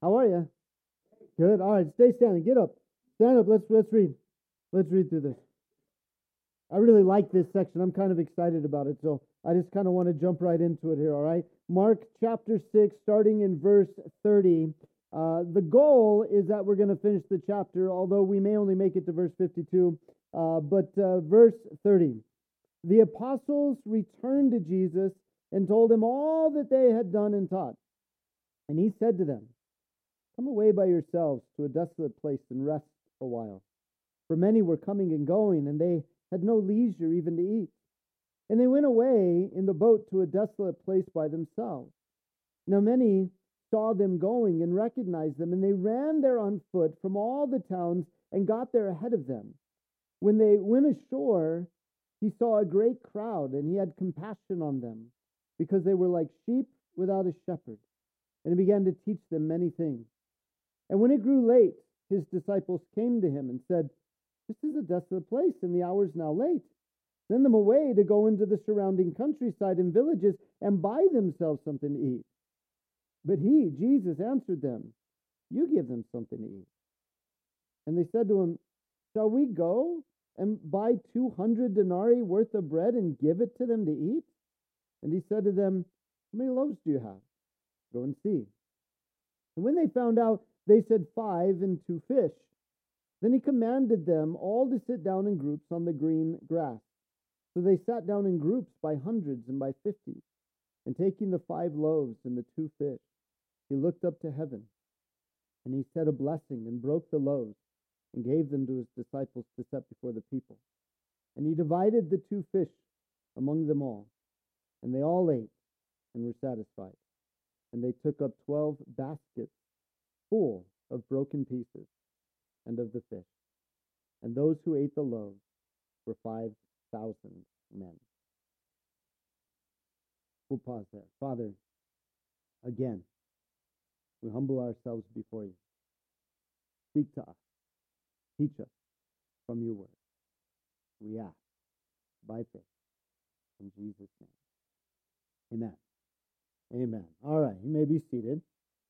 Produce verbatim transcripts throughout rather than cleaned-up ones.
How are you? Good. All right, stay standing. Get up. Stand up. Let's let's read. Let's read through this. I really like this section. I'm kind of excited about it, so I just kind of want to jump right into it here. All right, Mark chapter six, starting in verse thirty. Uh, the goal is that we're going to finish the chapter, although we may only make it to verse fifty-two. Uh, but uh, verse thirty. The apostles returned to Jesus and told him all that they had done and taught. And he said to them, "Come away by yourselves to a desolate place and rest a while." For many were coming and going, and they had no leisure even to eat. And they went away in the boat to a desolate place by themselves. Now many saw them going and recognized them, and they ran there on foot from all the towns and got there ahead of them. When they went ashore, he saw a great crowd, and he had compassion on them, because they were like sheep without a shepherd. And he began to teach them many things. And when it grew late, his disciples came to him and said, "This is a desolate place, and the hour is now late. Send them away to go into the surrounding countryside and villages and buy themselves something to eat." But he, Jesus, answered them, "You give them something to eat." And they said to him, "Shall we go and buy two hundred denarii worth of bread and give it to them to eat?" And he said to them, "How many loaves do you have? Go and see." And when they found out, they said, "Five and two fish." Then he commanded them all to sit down in groups on the green grass. So they sat down in groups by hundreds and by fifties. And taking the five loaves and the two fish, he looked up to heaven, and he said a blessing and broke the loaves and gave them to his disciples to set before the people. And he divided the two fish among them all, and they all ate and were satisfied. And they took up twelve baskets full of broken pieces and of the fish. And those who ate the loaves were five thousand men. We'll pause there. Father, again, we humble ourselves before you. Speak to us. Teach us from your word. We ask by faith in Jesus' name. Amen. Amen. All right, you may be seated.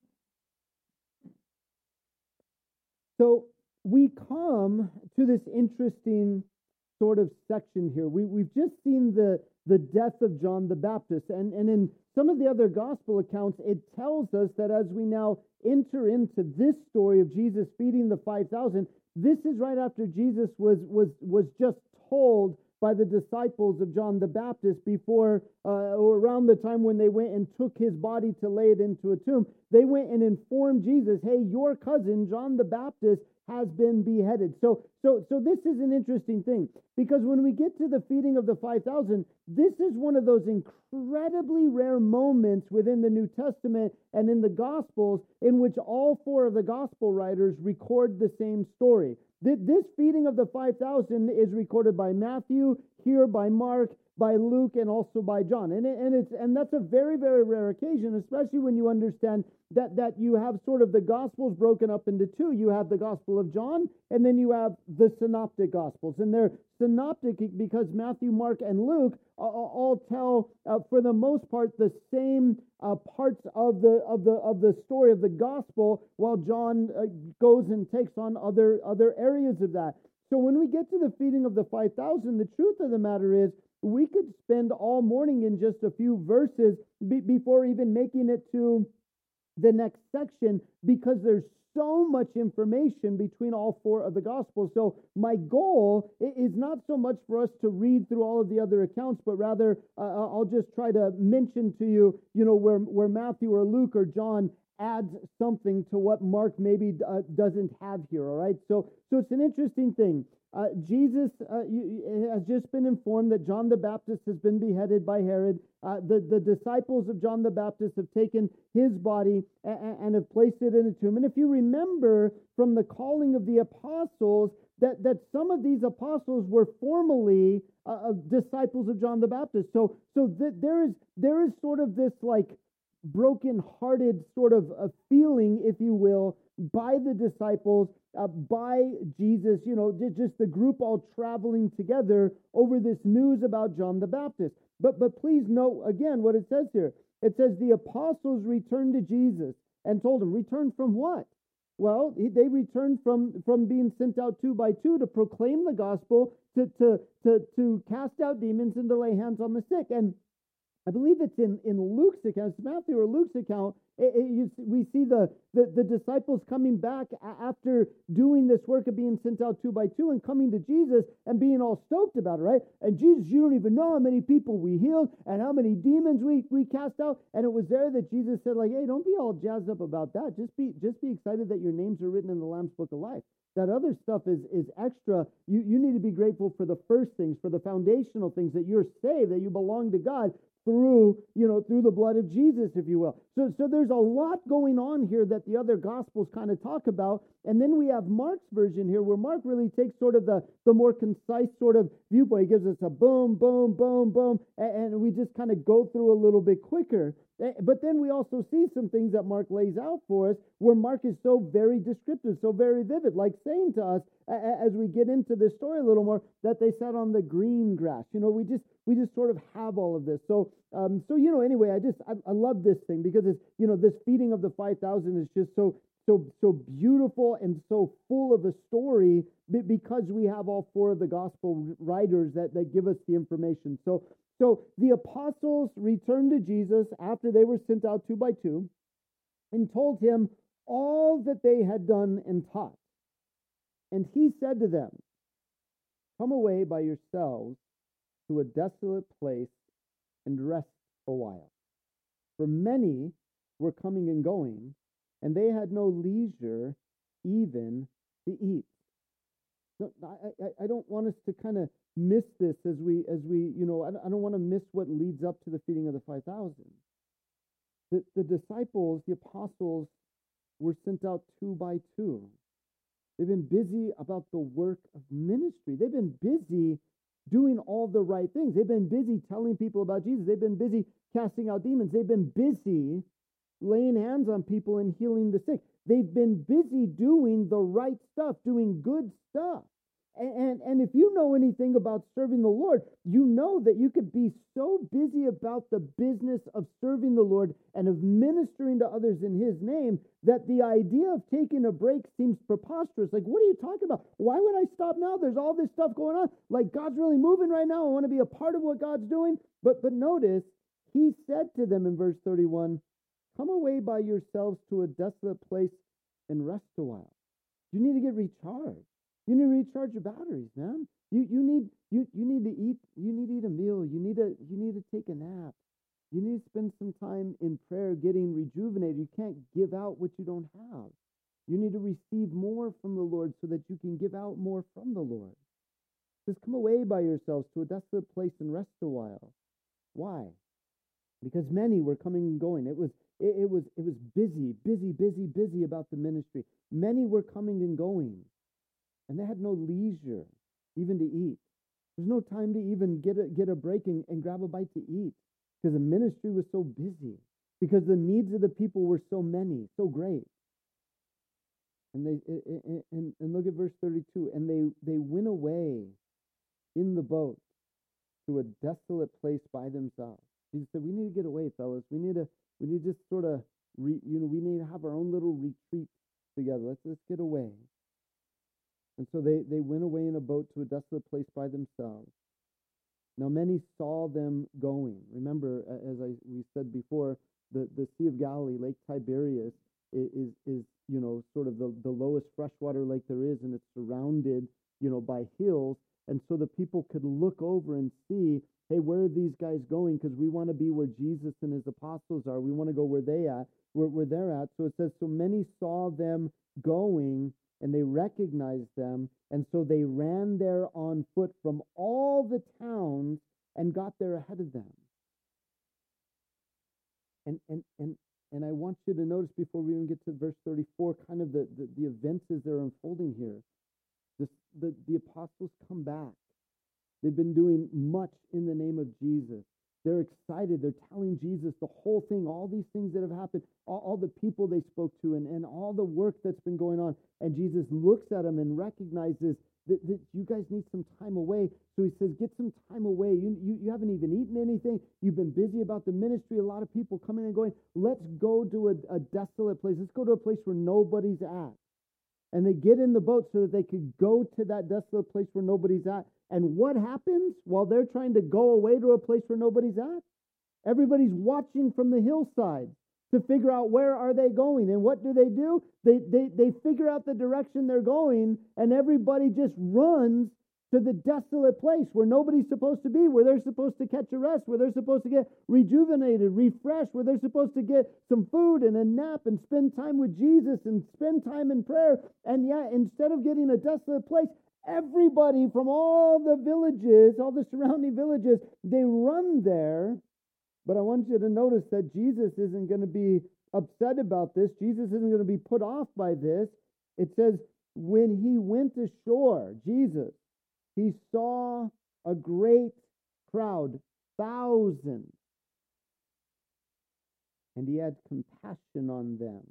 So we come to this interesting sort of section here. We, we've just seen the, the death of John the Baptist, and, and in some of the other gospel accounts, it tells us that as we now enter into this story of Jesus feeding the five thousand, this is right after Jesus was, was, was just told by the disciples of John the Baptist before, uh, or around the time when they went and took his body to lay it into a tomb. They went and informed Jesus, "Hey, your cousin, John the Baptist, has been beheaded." So, so, so this is an interesting thing, because when we get to the feeding of the five thousand, this is one of those incredibly rare moments within the New Testament and in the Gospels in which all four of the Gospel writers record the same story. This feeding of the five thousand is recorded by Matthew, here by Mark, by Luke, and also by John. And, it, and, it's, and that's a very, very rare occasion, especially when you understand that, that you have sort of the Gospels broken up into two. You have the Gospel of John, and then you have the Synoptic Gospels. And they're synoptic because Matthew, Mark, and Luke uh, all tell, uh, for the most part, the same uh, parts of the of the of the story of the Gospel, while John uh, goes and takes on other other areas of that. So when we get to the feeding of the five thousand, the truth of the matter is we could spend all morning in just a few verses be- before even making it to the next section, because there's so much information between all four of the Gospels. So my goal is not so much for us to read through all of the other accounts, but rather uh, I'll just try to mention to you, you know, where, where Matthew or Luke or John adds something to what Mark maybe uh, doesn't have here, all right? So, so it's an interesting thing. Uh, Jesus uh, has just been informed that John the Baptist has been beheaded by Herod. Uh, the, the disciples of John the Baptist have taken his body and, and have placed it in a tomb. And if you remember from the calling of the apostles, that, that some of these apostles were formerly uh, disciples of John the Baptist. So, so th- there is there is sort of this like broken-hearted sort of a feeling, if you will, by the disciples, uh, by Jesus, you know, just the group all traveling together over this news about John the Baptist. But but please note again what it says here. It says the apostles returned to Jesus and told him, return from what? Well, he, they returned from, from being sent out two by two to proclaim the gospel, to, to, to, to cast out demons and to lay hands on the sick. And I believe it's in, in Luke's account, it's Matthew or Luke's account, it, it, you, we see the, the, the disciples coming back after doing this work of being sent out two by two and coming to Jesus and being all stoked about it, right? And Jesus, you don't even know how many people we healed and how many demons we, we cast out. And it was there that Jesus said, like, hey, don't be all jazzed up about that. Just be just be excited that your names are written in the Lamb's Book of Life. That other stuff is is extra. You, you need to be grateful for the first things, for the foundational things, that you're saved, that you belong to God through, you know, through the blood of Jesus, if you will. So, so there's a lot going on here that the other Gospels kind of talk about. And then we have Mark's version here, where Mark really takes sort of the, the more concise sort of viewpoint. He gives us a boom, boom, boom, boom, and, and we just kind of go through a little bit quicker. But then we also see some things that Mark lays out for us, where Mark is so very descriptive, so very vivid, like saying to us, as we get into this story a little more, that they sat on the green grass. You know, we just we just sort of have all of this. So, um, so you know, anyway, I just I, I love this thing because it's, you know, this feeding of the five thousand is just so so so beautiful and so full of a story, because we have all four of the gospel writers that that give us the information. So. So the apostles returned to Jesus after they were sent out two by two and told him all that they had done and taught. And he said to them, come away by yourselves to a desolate place and rest a while. For many were coming and going, and they had no leisure even to eat. So I, I, I don't want us to kind of miss this as we, as we, you know, I, I don't want to miss what leads up to the feeding of the five thousand. The, the disciples, the apostles, were sent out two by two. They've been busy about the work of ministry. They've been busy doing all the right things. They've been busy telling people about Jesus. They've been busy casting out demons. They've been busy laying hands on people and healing the sick. They've been busy doing the right stuff, doing good stuff. And, and, and if you know anything about serving the Lord, you know that you could be so busy about the business of serving the Lord and of ministering to others in his name that the idea of taking a break seems preposterous. Like, what are you talking about? Why would I stop now? There's all this stuff going on. Like, God's really moving right now. I want to be a part of what God's doing. But, but notice, he said to them in verse thirty-one, come away by yourselves to a desolate place and rest a while. You need to get recharged. You need to recharge your batteries, man. You you need you you need to eat. You need to eat a meal. You need to you need to take a nap. You need to spend some time in prayer, getting rejuvenated. You can't give out what you don't have. You need to receive more from the Lord so that you can give out more from the Lord. Just come away by yourselves to a desolate place and rest a while. Why? Because many were coming and going. It was it, it was it was busy, busy, busy, busy about the ministry. Many were coming and going. And they had no leisure even to eat. There's no time to even get a, get a break and, and grab a bite to eat because the ministry was so busy, because the needs of the people were so many, so great. And they and, and look at verse thirty-two. And they, they went away in the boat to a desolate place by themselves. Jesus said, we need to get away, fellas. We need to we need to just sort of re, you know we need to have our own little retreat together. Let's let's get away. And so they, they went away in a boat to a desolate place by themselves. Now many saw them going. Remember, as I we said before, the, the Sea of Galilee, Lake Tiberias, is, is, is you know, sort of the, the lowest freshwater lake there is, and it's surrounded, you know, by hills. And so the people could look over and see, hey, where are these guys going? Because we want to be where Jesus and his apostles are. We want to go where they at, where, where they're at. So it says, so many saw them going, and they recognized them, and so they ran there on foot from all the towns and got there ahead of them. And and and and I want you to notice before we even get to verse thirty-four, kind of the, the, the events as they're unfolding here. This, the, the apostles come back. They've been doing much in the name of Jesus. They're excited. They're telling Jesus the whole thing, all these things that have happened, all, all the people they spoke to, and, and all the work that's been going on. And Jesus looks at them and recognizes, that, that you guys need some time away. So he says, get some time away. You, you, you haven't even eaten anything. You've been busy about the ministry. A lot of people coming and going. Let's go to a, a desolate place. Let's go to a place where nobody's at. And they get in the boat so that they could go to that desolate place where nobody's at. And what happens while they're trying to go away to a place where nobody's at? Everybody's watching from the hillside to figure out where are they going. And what do they do? They, they, they figure out the direction they're going, and everybody just runs to the desolate place where nobody's supposed to be, where they're supposed to catch a rest, where they're supposed to get rejuvenated, refreshed, where they're supposed to get some food and a nap and spend time with Jesus and spend time in prayer. And yet, instead of getting a desolate place, everybody from all the villages, all the surrounding villages, they run there. But I want you to notice that Jesus isn't going to be upset about this. Jesus isn't going to be put off by this. It says, when he went ashore, Jesus, he saw a great crowd, thousands, and he had compassion on them.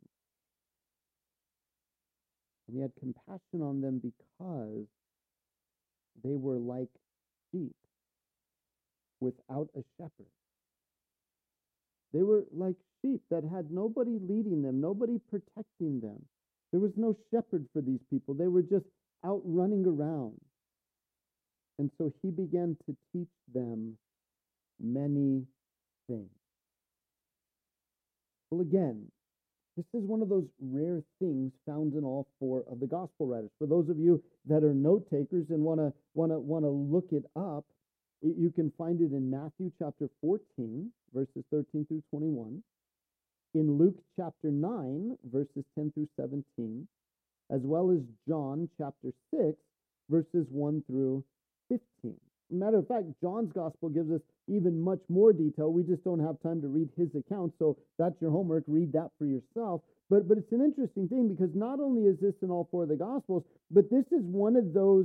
And he had compassion on them because they were like sheep without a shepherd. They were like sheep that had nobody leading them, nobody protecting them. There was no shepherd for these people. They were just out running around. And so he began to teach them many things. Well, again, this is one of those rare things found in all four of the gospel writers. For those of you that are note takers and want to want to want to look it up, you can find it in Matthew chapter fourteen, verses thirteen through twenty-one, in Luke chapter nine, verses ten through seventeen, as well as John chapter six, verses one through fifteen. Matter of fact, John's gospel gives us even much more detail. We just don't have time to read his account, so that's your homework. Read that for yourself. But but it's an interesting thing because not only is this in all four of the gospels, but this is one of those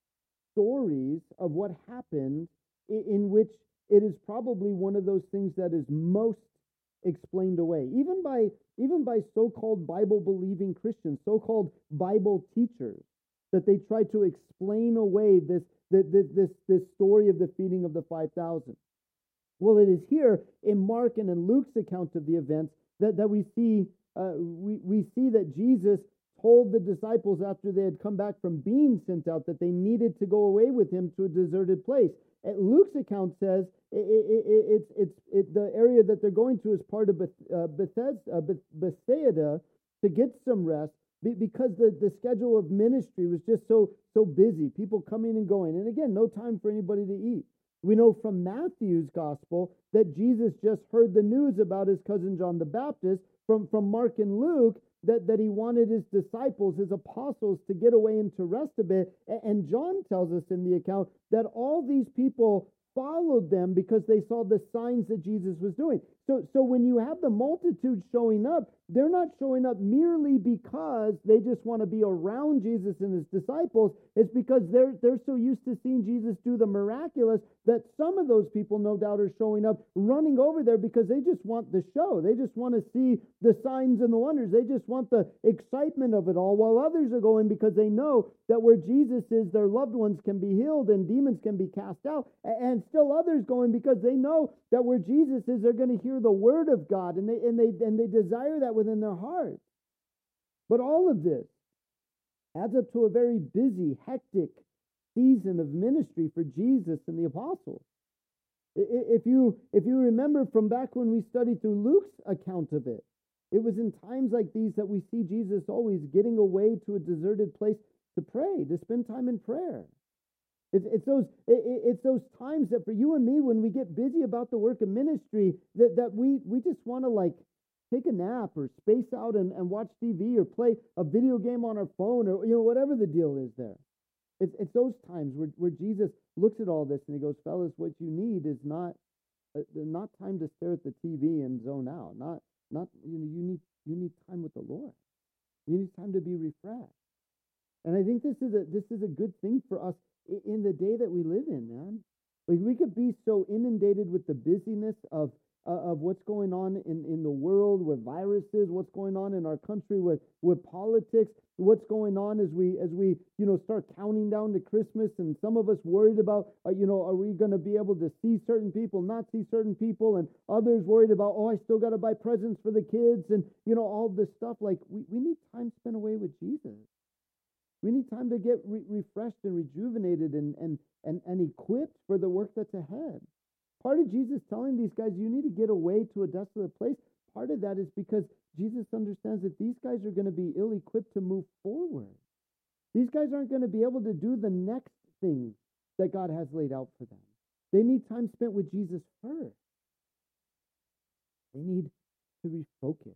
stories of what happened in, in which it is probably one of those things that is most explained away, even by even by so-called Bible-believing Christians, so-called Bible teachers, that they try to explain away this This, this, this story of the feeding of the five thousand. Well, it is here in Mark and in Luke's account of the events that, that we see uh, we, we see that Jesus told the disciples after they had come back from being sent out that they needed to go away with him to a deserted place. And Luke's account says it, it, it, it's it's it, the area that they're going to is part of Beth, uh, Bethesda, uh, Beth, Bethsaida to get some rest, because the, the schedule of ministry was just so so busy, people coming and going. And again, no time for anybody to eat. We know from Matthew's gospel that Jesus just heard the news about his cousin John the Baptist. From, from Mark and Luke, that, that he wanted his disciples, his apostles, to get away and to rest a bit. And John tells us in the account that all these people followed them because they saw the signs that Jesus was doing. So, so when you have the multitude showing up, they're not showing up merely because they just want to be around Jesus and his disciples. It's because they're they're so used to seeing Jesus do the miraculous that some of those people, no doubt, are showing up, running over there because they just want the show. They just want to see the signs and the wonders. They just want the excitement of it all, while others are going because they know that where Jesus is, their loved ones can be healed and demons can be cast out. And still others going because they know that where Jesus is, they're going to hear the word of God, and they and they and they desire that within their hearts. But all of this adds up to a very busy, hectic season of ministry for Jesus and the apostles. If you if you remember from back when we studied through Luke's account of it, it was in times like these that we see Jesus always getting away to a deserted place to pray, to spend time in prayer. It's, it's those it, it's those times that for you and me, when we get busy about the work of ministry, that, that we, we just want to like take a nap or space out and, and watch T V or play a video game on our phone, or you know whatever the deal is there. It's, it's those times where, where Jesus looks at all this and he goes, fellas, what you need is not uh, not time to stare at the T V and zone out. Not not you know you need you need time with the Lord. You need time to be refreshed. And I think this is a this is a good thing for us in the day that we live in, man. Like we could be so inundated with the busyness of uh, of what's going on in, in the world with viruses, what's going on in our country with, with politics, what's going on as we as we you know start counting down to Christmas, and some of us worried about uh, you know are we going to be able to see certain people, not see certain people, and others worried about, oh, I still got to buy presents for the kids, and you know all this stuff. Like we, we need time spent away with Jesus. We need time to get re- refreshed and rejuvenated and, and and and equipped for the work that's ahead. Part of Jesus telling these guys, you need to get away to a desolate place. Part of that is because Jesus understands that these guys are going to be ill-equipped to move forward. These guys aren't going to be able to do the next thing that God has laid out for them. They need time spent with Jesus first. They need to refocus.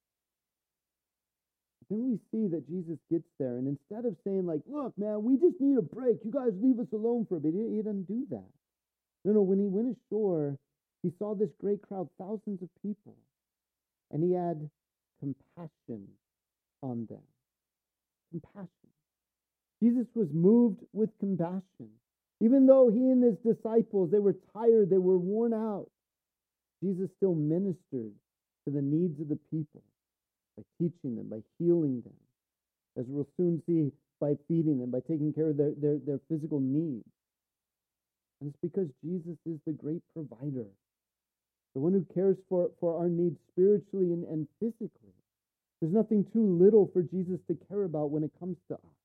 Then we see that Jesus gets there, and instead of saying like, look, man, we just need a break. You guys leave us alone for a bit. He, he doesn't do that. No, no, when he went ashore, he saw this great crowd, thousands of people, and he had compassion on them. Compassion. Jesus was moved with compassion. Even though he and his disciples, they were tired, they were worn out, Jesus still ministered to the needs of the people by teaching them, by healing them, as we'll soon see, by feeding them, by taking care of their, their, their physical needs. And it's because Jesus is the great provider, the one who cares for, for our needs spiritually and, and physically. There's nothing too little for Jesus to care about when it comes to us.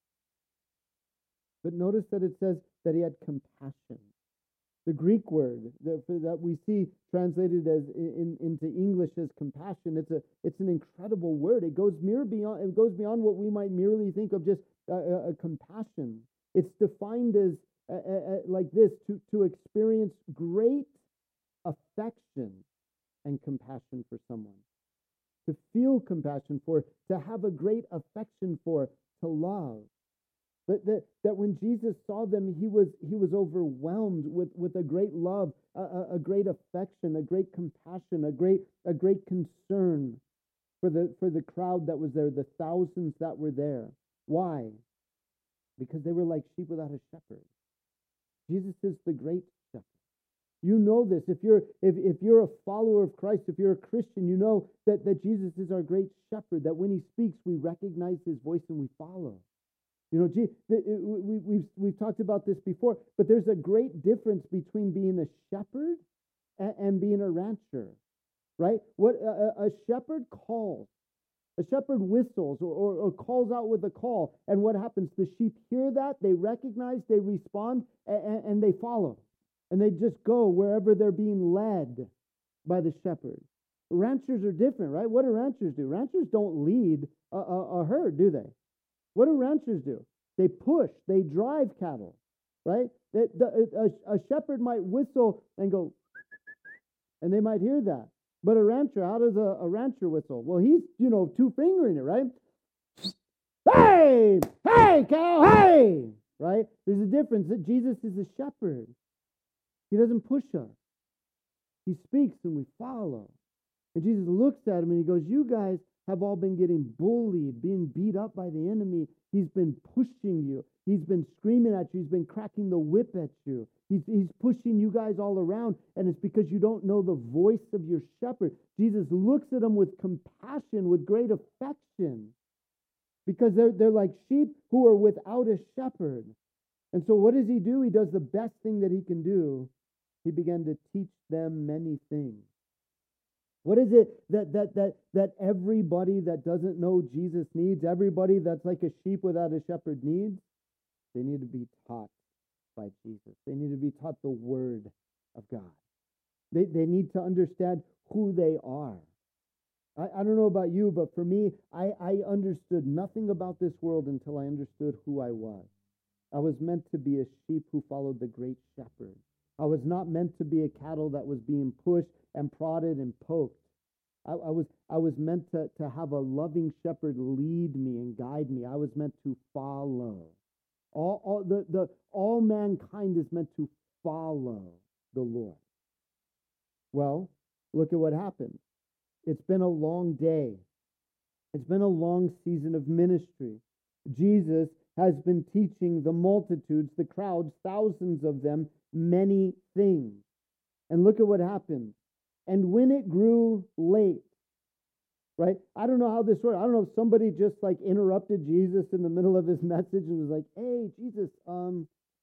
But notice that it says that he had compassion. The Greek word that, that we see translated as in, into English as compassion, it's a it's an incredible word. It goes mere beyond it goes beyond what we might merely think of just a, a, a compassion. It's defined as a, a, a, like this: to to experience great affection and compassion for someone, to feel compassion for, to have a great affection for, to love. That, that, that when Jesus saw them, he was he was overwhelmed with, with a great love, a, a great affection, a great compassion, a great a great concern for the for the crowd that was there, the thousands that were there. Why? Because they were like sheep without a shepherd. Jesus is the great shepherd. You know this. If you're if, if you're a follower of Christ, if you're a Christian, you know that, that Jesus is our great shepherd, that when he speaks, we recognize his voice and we follow. You know, gee, we, we've, we've talked about this before, but there's a great difference between being a shepherd and, and being a rancher, right? What a, a shepherd calls, a shepherd whistles or, or, or calls out with a call, and what happens? The sheep hear that, they recognize, they respond, and, and they follow, and they just go wherever they're being led by the shepherd. Ranchers are different, right? What do ranchers do? Ranchers don't lead a, a, a herd, do they? What do ranchers do? They push, they drive cattle, right? That the, a, a shepherd might whistle and go, and they might hear that. But a rancher, how does a, a rancher whistle? Well, he's, you know, two-fingering it, right? Hey! Hey, cow! Hey! Right? There's a difference that Jesus is a shepherd. He doesn't push us. He speaks and we follow. And Jesus looks at him and he goes, you guys have all been getting bullied, being beat up by the enemy. He's been pushing you. He's been screaming at you. He's been cracking the whip at you. He's, he's pushing you guys all around, and it's because you don't know the voice of your shepherd. Jesus looks at them with compassion, with great affection, because they're, they're like sheep who are without a shepherd. And so what does he do? He does the best thing that he can do. He began to teach them many things. What is it that that that that everybody that doesn't know Jesus needs? Everybody that's like a sheep without a shepherd needs? They need to be taught by Jesus. They need to be taught the word of God. They they need to understand who they are. I, I don't know about you, but for me, I, I understood nothing about this world until I understood who I was. I was meant to be a sheep who followed the great shepherd. I was not meant to be a cattle that was being pushed and prodded and poked. I, I was I was meant to, to have a loving shepherd lead me and guide me. I was meant to follow. All, all the, the all mankind is meant to follow the Lord. Well, look at what happened. It's been a long day. It's been a long season of ministry. Jesus has been teaching the multitudes, the crowds, thousands of them, many things. And look at what happened. And when it grew late, right? I don't know how this works. I don't know if somebody just like interrupted Jesus in the middle of his message and was like, hey, Jesus, um,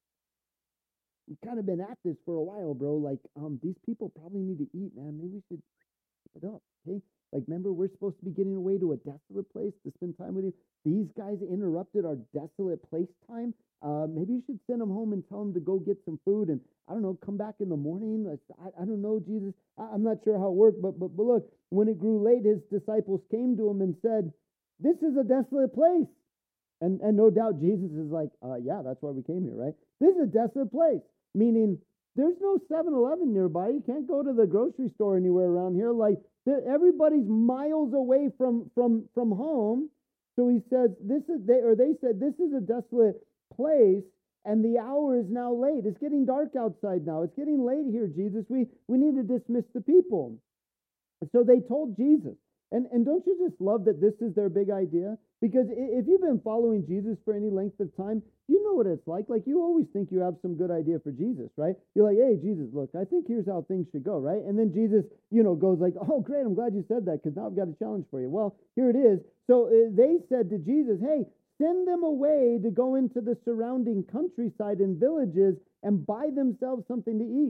you've kind of been at this for a while, bro. Like, um, these people probably need to eat, man. Maybe we should keep it up, okay? Like, remember, we're supposed to be getting away to a desolate place to spend time with you. These guys interrupted our desolate place time. Uh, maybe you should send them home and tell them to go get some food and, I don't know, come back in the morning. I, I don't know, Jesus. I, I'm not sure how it worked, but, but, but look, when it grew late, his disciples came to him and said, this is a desolate place. And, and no doubt Jesus is like, uh, yeah, that's why we came here, right? This is a desolate place, meaning there's no seven eleven nearby. You can't go to the grocery store anywhere around here. Like, everybody's miles away from, from, from home. So he says, this is, they, or they said, this is a desolate place, and the hour is now late. It's getting dark outside now. It's getting late here, Jesus. We, we need to dismiss the people. So they told Jesus. And, and don't you just love that this is their big idea? Because if you've been following Jesus for any length of time, you know what it's like. Like, you always think you have some good idea for Jesus, right? You're like, hey, Jesus, look, I think here's how things should go, right? And then Jesus, you know, goes like, oh, great, I'm glad you said that, because now I've got a challenge for you. Well, here it is. So uh, they said to Jesus, hey, send them away to go into the surrounding countryside and villages and buy themselves something to eat.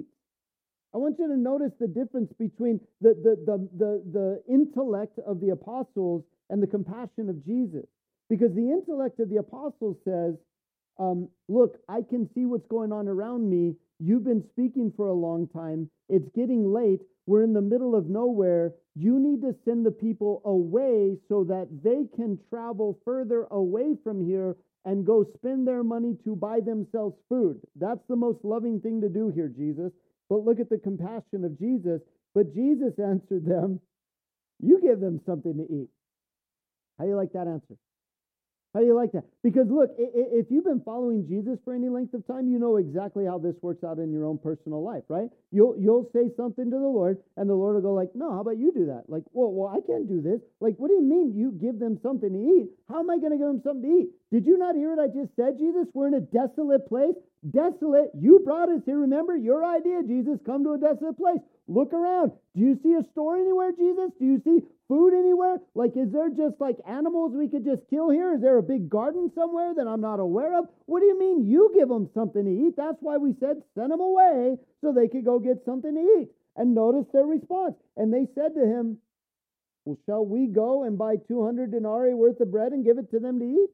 I want you to notice the difference between the, the, the, the, the intellect of the apostles and the compassion of Jesus. Because the intellect of the apostles says, um, look, I can see what's going on around me. You've been speaking for a long time. It's getting late. We're in the middle of nowhere. You need to send the people away so that they can travel further away from here and go spend their money to buy themselves food. That's the most loving thing to do here, Jesus. But look at the compassion of Jesus. But Jesus answered them, you give them something to eat. How do you like that answer? How do you like that? Because look, if you've been following Jesus for any length of time, you know exactly how this works out in your own personal life, right? You'll you'll say something to the Lord, and the Lord will go like, no, how about you do that? Like, well, well, I can't do this. Like, what do you mean you give them something to eat? How am I going to give them something to eat? Did you not hear what I just said, Jesus? We're in a desolate place. Desolate. You brought us here, remember? Your idea, Jesus. Come to a desolate place. Look around. Do you see a store anywhere, Jesus? Do you see food anywhere? Like, is there just like animals we could just kill here? Is there a big garden somewhere that I'm not aware of? What do you mean you give them something to eat? That's why we said send them away so they could go get something to eat. And notice their response. And they said to him, well, shall we go and buy two hundred denarii worth of bread and give it to them to eat?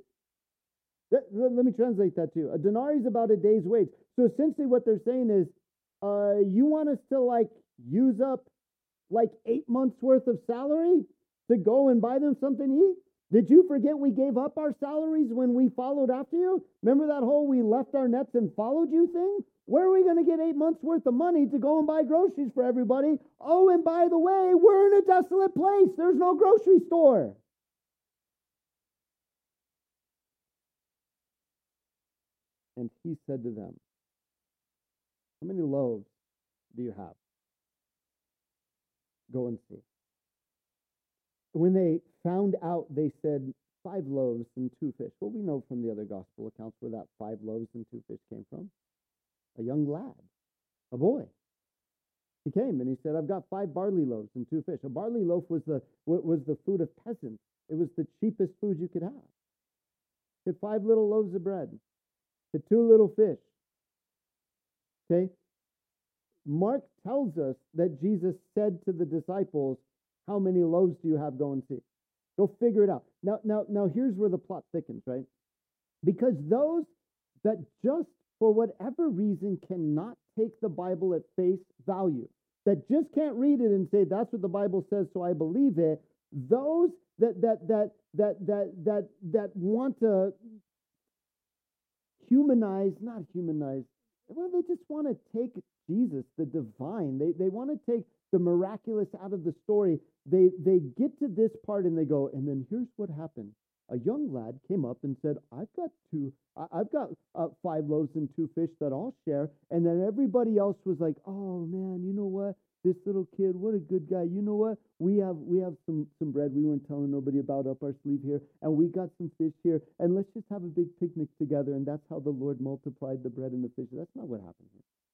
Let me translate that to you. A denarii is about a day's wage. So essentially what they're saying is, uh, you want us to like use up like eight months worth of salary to go and buy them something to eat? Did you forget we gave up our salaries when we followed after you? Remember that whole we left our nets and followed you thing? Where are we going to get eight months worth of money to go and buy groceries for everybody? Oh, and by the way, we're in a desolate place. There's no grocery store. And he said to them, how many loaves do you have? Go and see. When they found out, they said, five loaves and two fish. Well, we know from the other gospel accounts where that five loaves and two fish came from. A young lad, a boy. He came and he said, I've got five barley loaves and two fish. A barley loaf was the was the food of peasants. It was the cheapest food you could have. He had five little loaves of bread. He had two little fish. Okay? Mark tells us that Jesus said to the disciples, how many loaves do you have? Go and see. Go figure it out. Now, now, now here's where the plot thickens, right? Because those that just for whatever reason cannot take the Bible at face value, that just can't read it and say, that's what the Bible says, so I believe it, those that that that that that that that want to humanize, not humanize, well, they just want to take Jesus, the divine. They they want to take the miraculous out of the story. They they get to this part and they go, and then here's what happened. A young lad came up and said, I've got two, I've got uh, five loaves and two fish that I'll share. And then everybody else was like, oh man, you know what? This little kid, what a good guy. You know what? We have we have some, some bread we weren't telling nobody about up our sleeve here. And we got some fish here. And let's just have a big picnic together. And that's how the Lord multiplied the bread and the fish. That's not what happened here.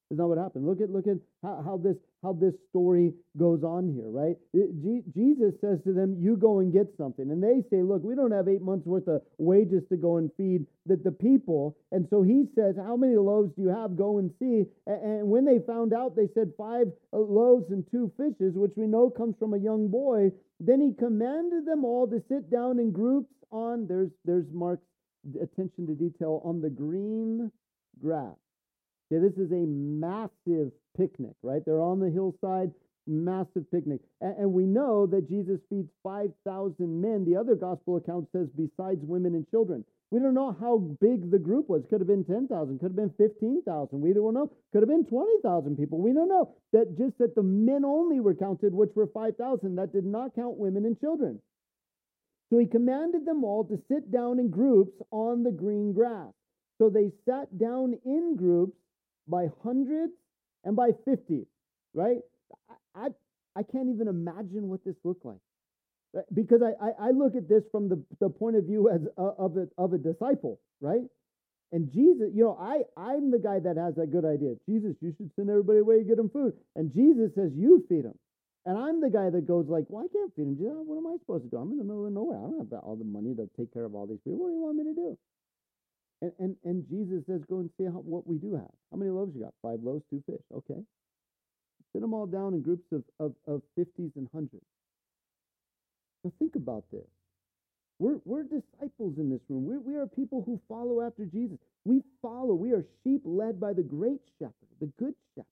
Is not what happened. Look at look at how, how this how this story goes on here, right? It- Je- Jesus says to them, "You go and get something," and they say, "Look, we don't have eight months worth of wages to go and feed the, the people." And so he says, "How many loaves do you have? Go and see." And, and when they found out, they said five uh, loaves and two fishes, which we know comes from a young boy. Then he commanded them all to sit down in groups on. There's there's Mark's attention to detail on the green grass. Okay, this is a massive picnic, right? They're on the hillside, massive picnic. And, and we know that Jesus feeds five thousand men. The other gospel account says besides women and children. We don't know how big the group was. Could have been ten thousand, could have been fifteen thousand. We don't know. Could have been twenty thousand people. We don't know. That just that the men only were counted, which were five thousand. That did not count women and children. So he commanded them all to sit down in groups on the green grass. So they sat down in groups by hundreds and by fifties, right? I, I I can't even imagine what this looked like, because I, I, I look at this from the, the point of view as a, of a of a disciple, right? And Jesus, you know, I I'm the guy that has that good idea. Jesus, you should send everybody away and get them food, and Jesus says you feed them, and I'm the guy that goes like, well, I can't feed them. Jesus, what am I supposed to do? I'm in the middle of nowhere. I don't have all the money to take care of all these people. What do you want me to do? And, and and Jesus says, go and see how, what we do have. How many loaves you got? Five loaves, two fish. Okay. Sit them all down in groups of, of, of fifties and hundreds. Now think about this. We're, we're disciples in this room. We're, we are people who follow after Jesus. We follow. We are sheep led by the great shepherd, the good shepherd.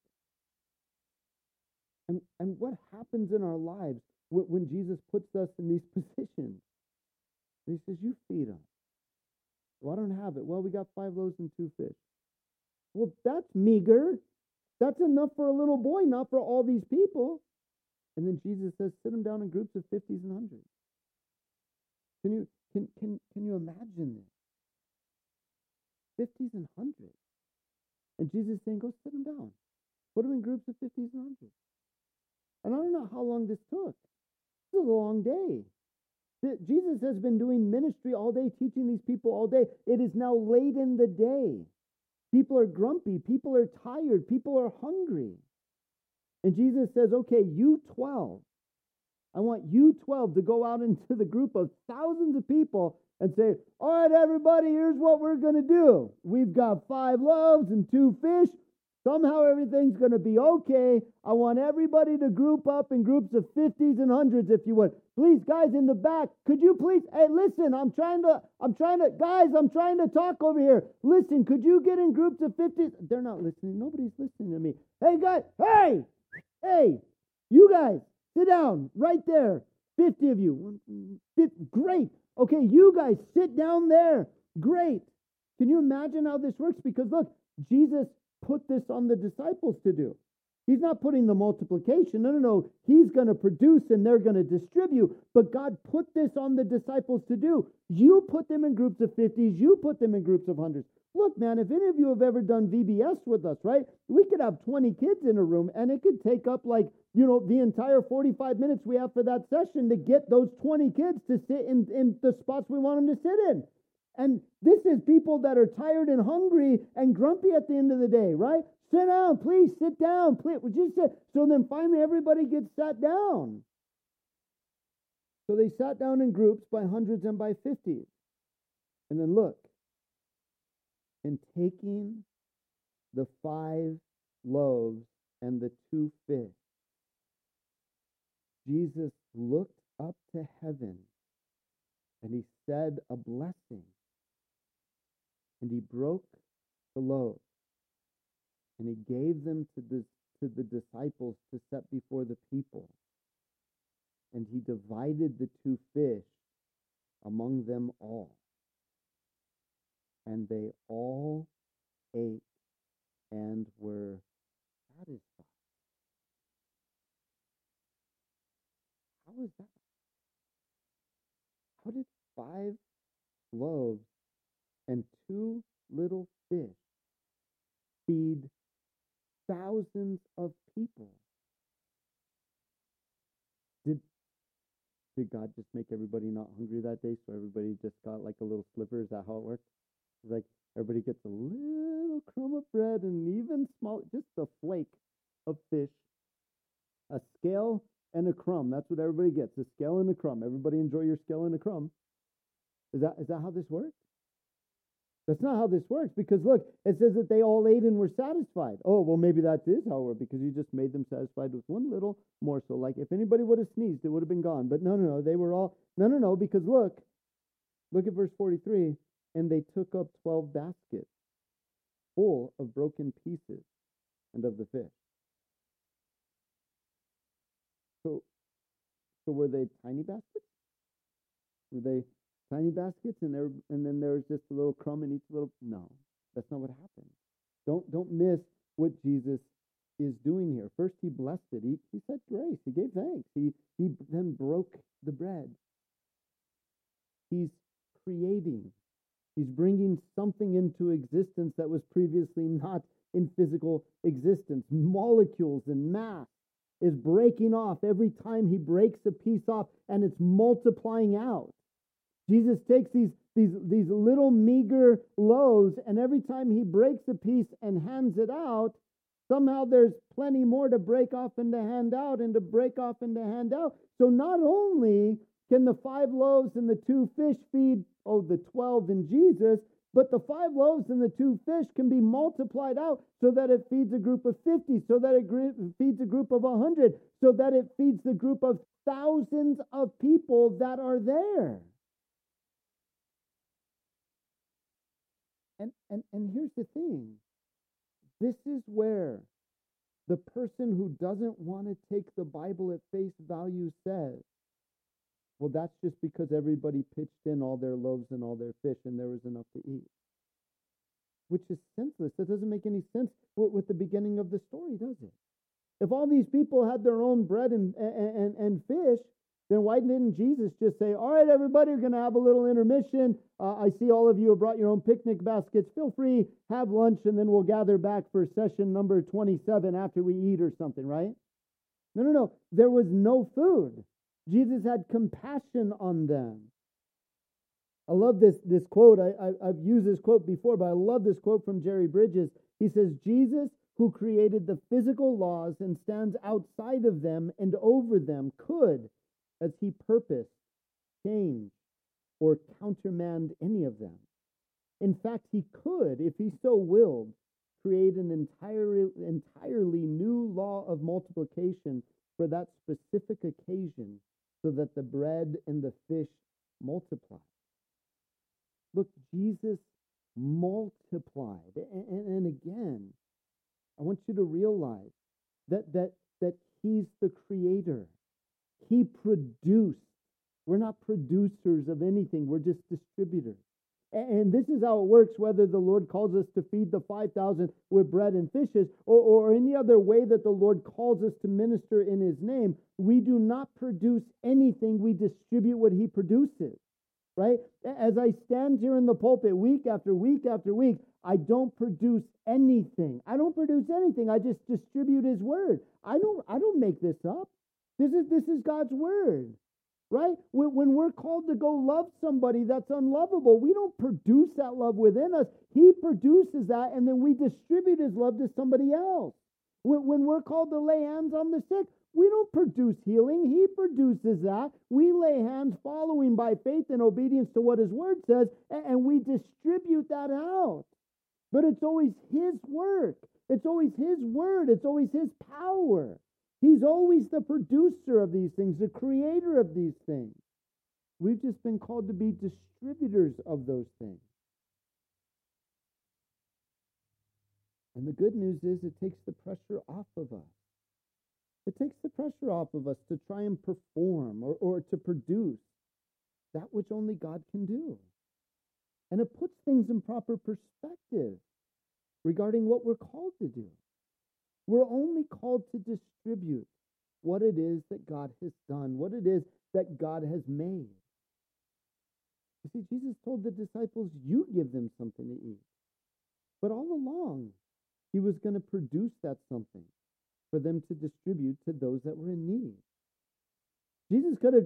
And, and what happens in our lives when, when Jesus puts us in these positions? He says, you feed them. Well, I don't have it. Well, we got five loaves and two fish. Well, that's meager. That's enough for a little boy, not for all these people. And then Jesus says, sit them down in groups of fifties and hundreds. Can you can can can you imagine this? Fifties and hundreds. And Jesus is saying, go sit them down. Put them in groups of fifties and hundreds. And I don't know how long this took. This is a long day. Jesus has been doing ministry all day, teaching these people all day. It is now late in the day. People are grumpy. People are tired. People are hungry. And Jesus says, okay, you twelve, I want you twelve to go out into the group of thousands of people and say, all right, everybody, here's what we're going to do. We've got five loaves and two fish. Somehow everything's going to be okay. I want everybody to group up in groups of fifties and hundreds, if you would. Please, guys in the back, could you please, hey, listen, I'm trying to, I'm trying to, guys, I'm trying to talk over here. Listen, could you get in groups of fifties? They're not listening. Nobody's listening to me. Hey, guys, hey, hey, you guys, sit down right there. fifty of you. Great. Okay, you guys, sit down there. Great. Can you imagine how this works? Because look, Jesus put this on the disciples to do. He's not putting the multiplication. No, no, no. He's going to produce and they're going to distribute. But God put this on the disciples to do. You put them in groups of fifties. You put them in groups of hundreds. Look, man, if any of you have ever done V B S with us, right? We could have twenty kids in a room and it could take up like, you know, the entire forty-five minutes we have for that session to get those twenty kids to sit in, in the spots we want them to sit in. And this is people that are tired and hungry and grumpy at the end of the day, right? Sit down, please, sit down. Please. Just sit. So then finally everybody gets sat down. So they sat down in groups by hundreds and by fifties. And then look, and taking the five loaves and the two fish, Jesus looked up to heaven and he said a blessing. And he broke the loaves and he gave them to the, to the disciples to set before the people. And he divided the two fish among them all. And they all ate and were satisfied. How is that? How did five loaves and two little fish feed thousands of people? Did did God just make everybody not hungry that day, so everybody just got like a little sliver? Is that how it worked? It's like, Everybody gets a little crumb of bread and even small, just a flake of fish, a scale and a crumb. That's what everybody gets, a scale and a crumb. Everybody enjoy your scale and a crumb. Is that is that how this works? That's not how this works, because look, it says that they all ate and were satisfied. Oh, well, maybe that is how it works, because you just made them satisfied with one little morsel. Like if anybody would have sneezed, it would have been gone. But no, no, no, they were all, no, no, no, because look, look at verse forty-three. And they took up twelve baskets full of broken pieces and of the fish. So, so were they tiny baskets? Were they tiny baskets, and there, and then there was just a little crumb in each little? No, that's not what happened. Don't don't miss what Jesus is doing here. First, he blessed it. He he said grace. He gave thanks. He he then broke the bread. He's creating. He's bringing something into existence that was previously not in physical existence. Molecules and mass is breaking off every time he breaks a piece off, and it's multiplying out. Jesus takes these, these, these little meager loaves, and every time he breaks a piece and hands it out, somehow there's plenty more to break off and to hand out and to break off and to hand out. So not only can the five loaves and the two fish feed, oh, the twelve in Jesus, but the five loaves and the two fish can be multiplied out so that it feeds a group of fifty, so that it feeds a group of one hundred, so that it feeds the group of thousands of people that are there. And, and, and here's the thing. This is where the person who doesn't want to take the Bible at face value says, well, that's just because everybody pitched in all their loaves and all their fish and there was enough to eat. Which is senseless. That doesn't make any sense with, with the beginning of the story, does it? If all these people had their own bread and, and, and, and fish, then why didn't Jesus just say, all right, everybody, we're going to have a little intermission. Uh, I see all of you have brought your own picnic baskets. Feel free, have lunch, and then we'll gather back for session number twenty-seven after we eat or something, right? No, no, no. There was no food. Jesus had compassion on them. I love this, this quote. I, I, I've used this quote before, but I love this quote from Jerry Bridges. He says, Jesus, who created the physical laws and stands outside of them and over them, could, as he purposed, change or countermand any of them. In fact, he could, if he so willed, create an entirely, entirely new law of multiplication for that specific occasion, so that the bread and the fish multiplied. Look, Jesus multiplied. And, and, and again, I want you to realize that, that, that he's the creator. He produced. We're not producers of anything. We're just distributors. And this is how it works, whether the Lord calls us to feed the five thousand with bread and fishes, or, or any other way that the Lord calls us to minister in his name. We do not produce anything. We distribute what he produces, right? As I stand here in the pulpit week after week after week, I don't produce anything. I don't produce anything. I just distribute his word. I don't, I don't make this up. This is, this is God's word. Right? When we're called to go love somebody that's unlovable, we don't produce that love within us. He produces that, and then we distribute his love to somebody else. When we're called to lay hands on the sick, we don't produce healing. He produces that. We lay hands following by faith and obedience to what his word says, and we distribute that out. But it's always his work. It's always his word. It's always his power. He's always the producer of these things, the creator of these things. We've just been called to be distributors of those things. And the good news is it takes the pressure off of us. It takes the pressure off of us to try and perform or, or to produce that which only God can do. And it puts things in proper perspective regarding what we're called to do. We're only called to distribute what it is that God has done, what it is that God has made. You see, Jesus told the disciples, you give them something to eat. But all along, he was going to produce that something for them to distribute to those that were in need. Jesus could have just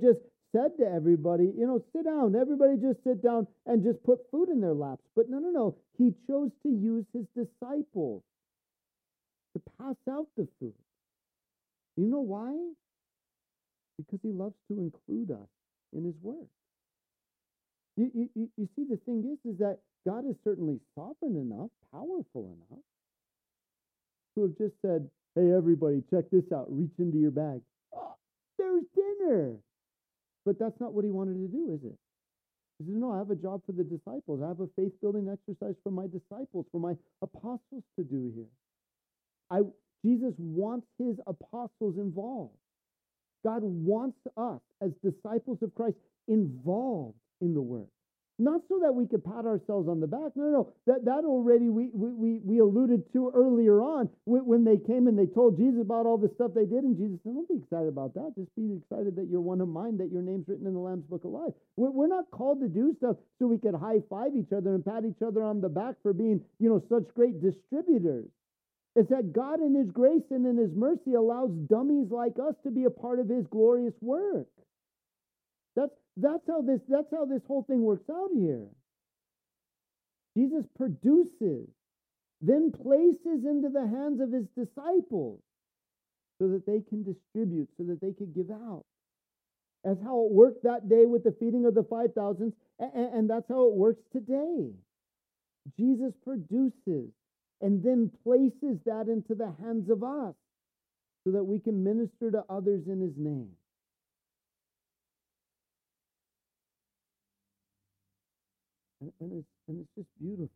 said to everybody, you know, sit down. Everybody just sit down and just put food in their laps. But no, no, no. He chose to use his disciples to pass out the food. You know why? Because he loves to include us in his work. You, you, you see, the thing is, is that God is certainly sovereign enough, powerful enough, to have just said, hey, everybody, check this out. Reach into your bag. Oh, there's dinner. But that's not what he wanted to do, is it? He said, no, I have a job for the disciples. I have a faith-building exercise for my disciples, for my apostles to do here. I Jesus wants his apostles involved. God wants us as disciples of Christ involved in the work. Not so that we could pat ourselves on the back. No, no, no. That, that already we, we, we alluded to earlier on when they came and they told Jesus about all the stuff they did. And Jesus said, don't be excited about that. Just be excited that you're one of mine, that your name's written in the Lamb's Book of Life. We're, we're not called to do stuff so we could high-five each other and pat each other on the back for being, you know, such great distributors. It's that God in his grace and in his mercy allows dummies like us to be a part of his glorious work. That's that's how this that's how this whole thing works out here. Jesus produces, then places into the hands of his disciples so that they can distribute, so that they can give out. That's how it worked that day with the feeding of the five thousand, and, and that's how it works today. Jesus produces and then places that into the hands of us so that we can minister to others in his name. And, and, it's, and it's just beautiful.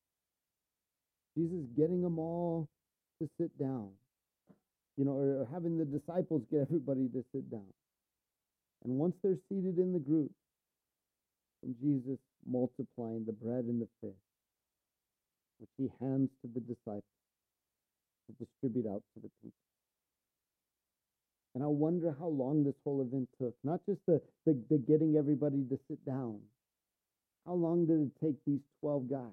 Jesus getting them all to sit down, you know, or, or having the disciples get everybody to sit down. And once they're seated in the group, and Jesus multiplying the bread and the fish, which he hands to the disciples to distribute out to the people. And I wonder how long this whole event took. Not just the, the, the getting everybody to sit down. How long did it take these twelve guys?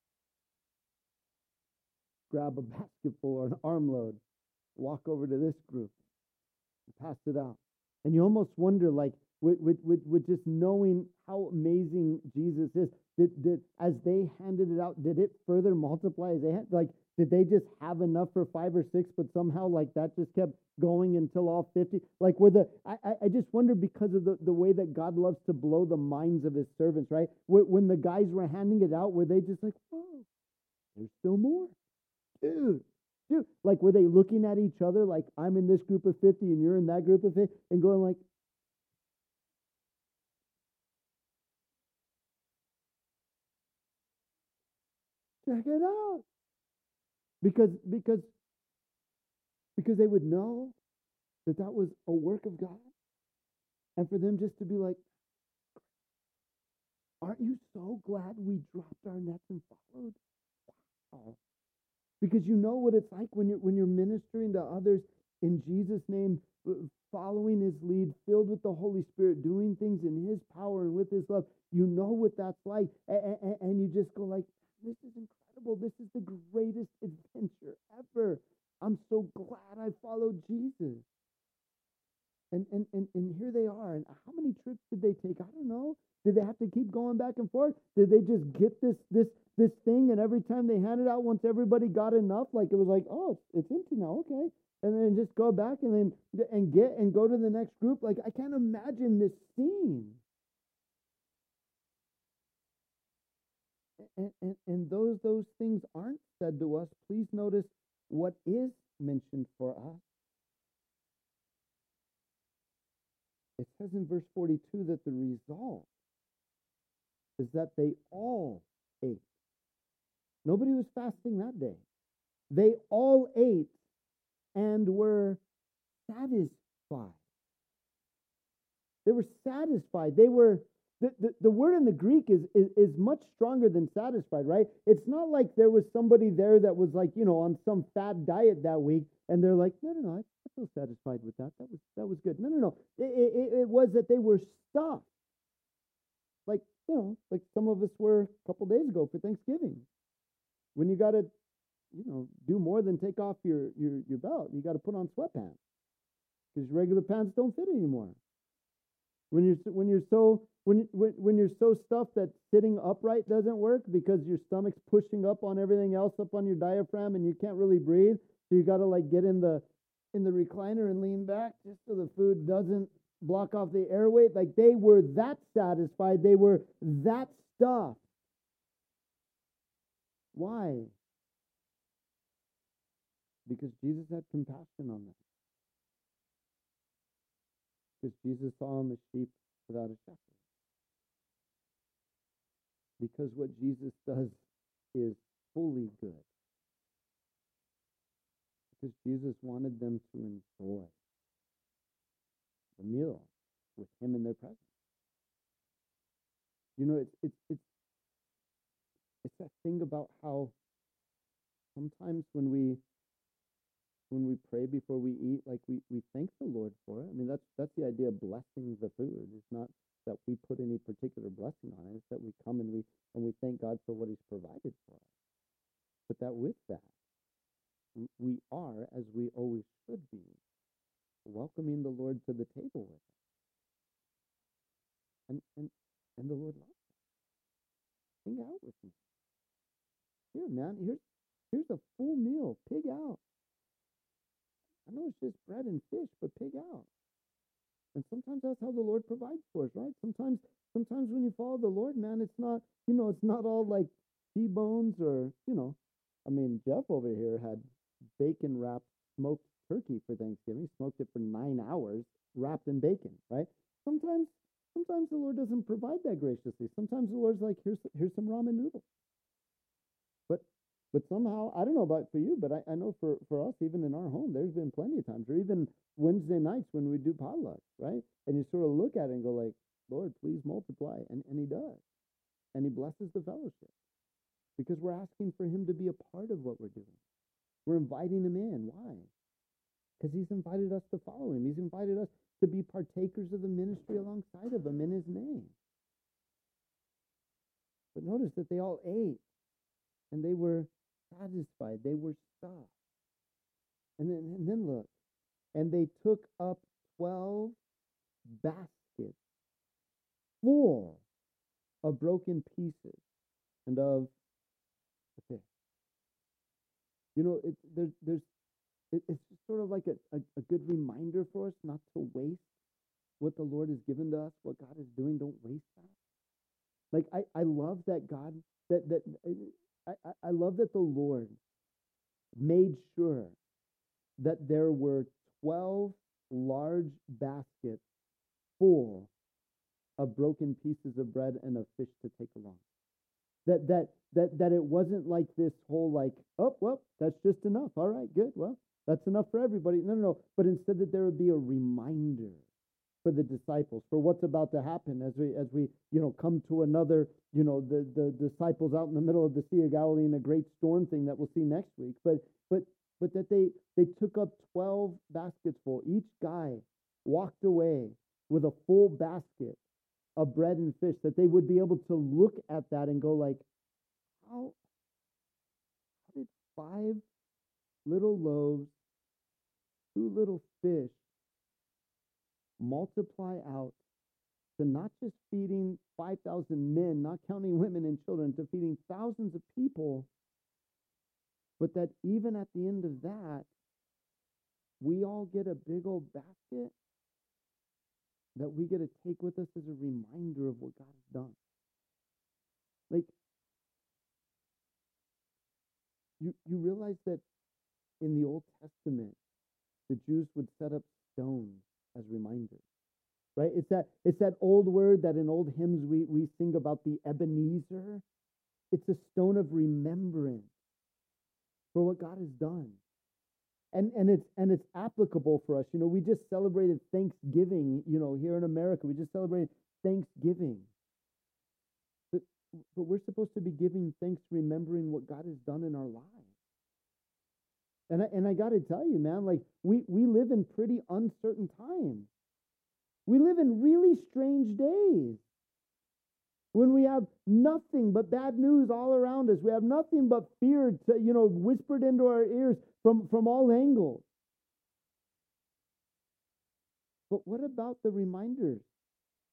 Grab a basketful or an armload, walk over to this group, and pass it out. And you almost wonder, like, with, with, with, with just knowing how amazing Jesus is, did, did as they handed it out, did it further multiply? As they had, like, did they just have enough for five or six, but somehow like that just kept going until all fifty? Like, were the I, I just wonder, because of the, the way that God loves to blow the minds of his servants, right? When the guys were handing it out, were they just like, oh, there's still more? Dude, dude. Like, were they looking at each other like, I'm in this group of fifty and you're in that group of fifty, and going like, check it out. Because, because, because they would know that that was a work of God. And for them just to be like, aren't you so glad we dropped our nets and followed? Wow. Because you know what it's like when you're, when you're ministering to others in Jesus' name, following his lead, filled with the Holy Spirit, doing things in his power and with his love. You know what that's like. And, and, and you just go like, this is incredible. This is the greatest adventure ever. I'm so glad I followed Jesus. And, and, and, and here they are. And how many trips did they take? I don't know. Did they have to keep going back and forth? Did they just get this this this thing, and every time they handed out, once everybody got enough, like it was like, oh, it's, it's empty now, okay. And then just go back and then and get and go to the next group. Like, I can't imagine this scene. And, and, and those those things aren't said to us. Please notice what is mentioned for us. It says in verse forty-two that the result is that they all ate. Nobody was fasting that day. They all ate and were satisfied. They were satisfied. They were, the, the, the word in the Greek is, is, is much stronger than satisfied, right? It's not like there was somebody there that was like, you know, on some fad diet that week, and they're like, no, no, no, I, I feel satisfied with that. That was that was good. No, no, no. It, it, it was that they were stuffed. Like, you know, like some of us were a couple days ago for Thanksgiving. When you got to, you know, do more than take off your, your, your belt, you got to put on sweatpants because your regular pants don't fit anymore. When you're when you're so when when when you're so stuffed that sitting upright doesn't work because your stomach's pushing up on everything else up on your diaphragm and you can't really breathe. So you got to like get in the in the recliner and lean back just so the food doesn't block off the airway. Like they were that satisfied. They were that stuffed. Why? Because Jesus had compassion on them. Because Jesus saw them as sheep without a shepherd. Because what Jesus does is fully good. Because Jesus wanted them to enjoy the meal with him in their presence. You know, it's it's it's it's that thing about how sometimes when we when we pray before we eat, like we, we thank the Lord for it. I mean, that's that's the idea of blessing the food. It's not that we put any particular blessing on it. It's that we come and we and we thank God for what he's provided for us. But that with that, we are, as we always should be, welcoming the Lord to the table with us. And and and the Lord loves us. Hang out with me. Here, man, here's here's a full meal. Pig out. I know it's just bread and fish, but pig out. And sometimes that's how the Lord provides for us, right? Sometimes sometimes when you follow the Lord, man, it's not, you know, it's not all like T-bones or, you know, I mean, Jeff over here had bacon wrapped smoked turkey for Thanksgiving, smoked it for nine hours, wrapped in bacon, right? Sometimes sometimes the Lord doesn't provide that graciously. Sometimes the Lord's like, here's here's some ramen noodles. But but somehow, I don't know about for you, but I, I know for, for us, even in our home, there's been plenty of times, or even Wednesday nights when we do potlucks, right? And you sort of look at it and go like, Lord, please multiply. And, and he does. And he blesses the fellowship because we're asking for him to be a part of what we're doing. We're inviting him in. Why? Because he's invited us to follow him. He's invited us to be partakers of the ministry alongside of him in his name. But notice that they all ate and they were satisfied. They were stuffed. And then, and then look, and they took up twelve baskets full of broken pieces and of, okay, you know, it, there, there's, it, it's just sort of like a, a, a good reminder for us not to waste what the Lord has given to us, what God is doing. Don't waste that. Like, I, I love that God, that, that, I, I love that the Lord made sure that there were twelve large baskets full of broken pieces of bread and of fish to take along. That that that that it wasn't like this whole like, oh, well, that's just enough. All right, good. Well, that's enough for everybody. No, no, no. But instead that there would be a reminder for the disciples, for what's about to happen as we as we, you know, come to another, you know, the, the disciples out in the middle of the Sea of Galilee in a great storm thing that we'll see next week. But but but that they they took up twelve baskets full. Each guy walked away with a full basket of bread and fish, that they would be able to look at that and go like, how, how did five little loaves, two little fish multiply out to not just feeding five thousand men, not counting women and children, to feeding thousands of people, but that even at the end of that, we all get a big old basket that we get to take with us as a reminder of what God has done. Like, you, you realize that in the Old Testament, the Jews would set up stones as reminders, right? It's that it's that old word that in old hymns we, we sing about, the Ebenezer. It's a stone of remembrance for what God has done. And and it's and it's applicable for us. You know, we just celebrated Thanksgiving, you know, here in America. We just celebrated Thanksgiving. But, but we're supposed to be giving thanks, remembering what God has done in our lives. And I, and I got to tell you, man, like we, we live in pretty uncertain times. We live in really strange days when we have nothing but bad news all around us. We have nothing but fear, to, you know, whispered into our ears from, from all angles. But what about the reminders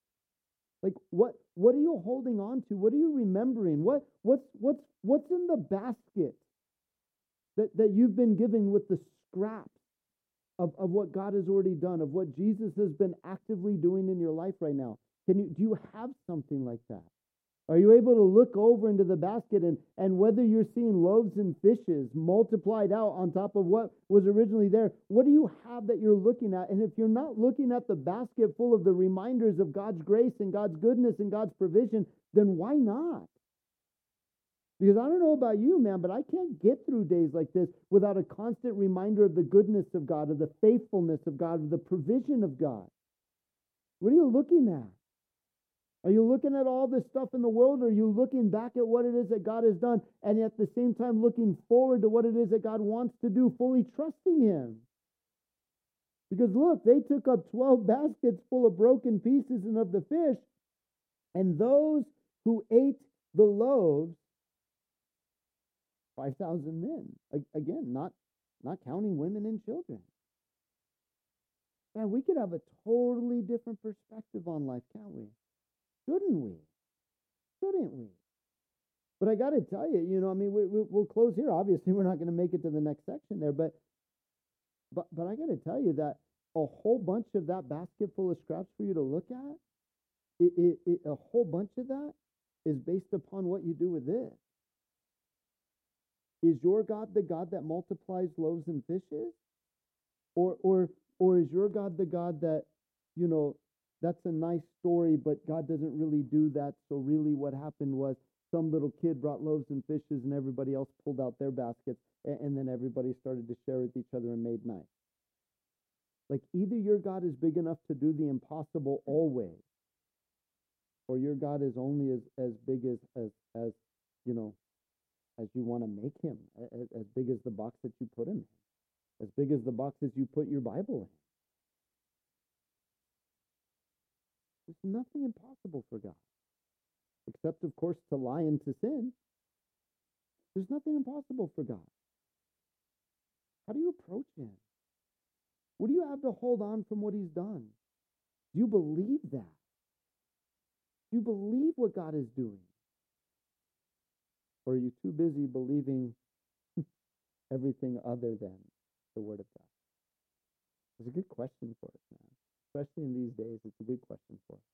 Like what what are you holding on to? What are you remembering? What what's what's what's in the basket that, that you've been given with the scraps of, of what God has already done, of what Jesus has been actively doing in your life right now? Can you do you have something like that? Are you able to look over into the basket and, and whether you're seeing loaves and fishes multiplied out on top of what was originally there, what do you have that you're looking at? And if you're not looking at the basket full of the reminders of God's grace and God's goodness and God's provision, then why not? Because I don't know about you, man, but I can't get through days like this without a constant reminder of the goodness of God, of the faithfulness of God, of the provision of God. What are you looking at? Are you looking at all this stuff in the world, or are you looking back at what it is that God has done and at the same time looking forward to what it is that God wants to do, fully trusting Him? Because look, they took up twelve baskets full of broken pieces and of the fish, and those who ate the loaves, five thousand men. Again, not, not counting women and children. Man, we could have a totally different perspective on life, can't we? Shouldn't we? Shouldn't we? But I got to tell you, you know, I mean, we, we, we'll close here. Obviously, we're not going to make it to the next section there, but but but I got to tell you that a whole bunch of that basket full of scraps for you to look at, it, it, it, a whole bunch of that is based upon what you do with this. Is your God the God that multiplies loaves and fishes, or or or is your God the God that, you know, that's a nice story, but God doesn't really do that. So really what happened was some little kid brought loaves and fishes and everybody else pulled out their baskets, and, and then everybody started to share with each other and made nice. Like either your God is big enough to do the impossible always, or your God is only as, as big as, as, as, you know, as you want to make him, as, as big as the box that you put him in, as big as the box that you put your Bible in. There's nothing impossible for God, except, of course, to lie and to sin. There's nothing impossible for God. How do you approach him? What do you have to hold on from what he's done? Do you believe that? Do you believe what God is doing? Or are you too busy believing everything other than the Word of God? It's a good question for us, man. Especially in these days, it's a good question for us.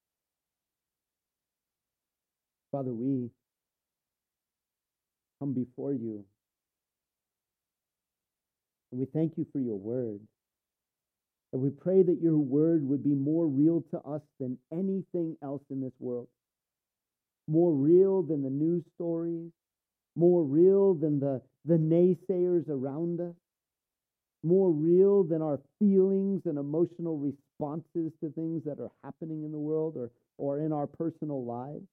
Father, we come before you, and we thank you for your word. And we pray that your word would be more real to us than anything else in this world. More real than the news stories, more real than the, the naysayers around us, more real than our feelings and emotional responses to things that are happening in the world or, or in our personal lives.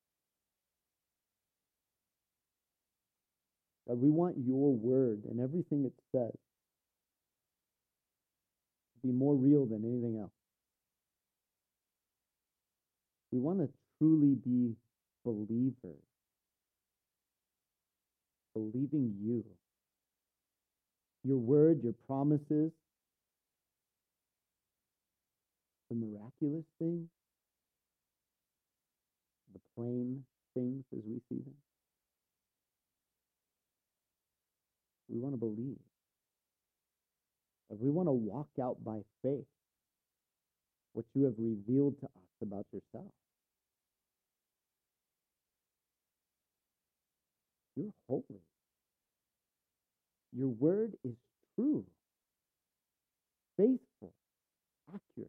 God, we want your word and everything it says to be more real than anything else. We want to truly be believers, believing you. Your word, your promises, the miraculous things, the plain things as we see them. We want to believe. We want to walk out by faith what you have revealed to us about yourself. You're holy. Your word is true, faithful, accurate.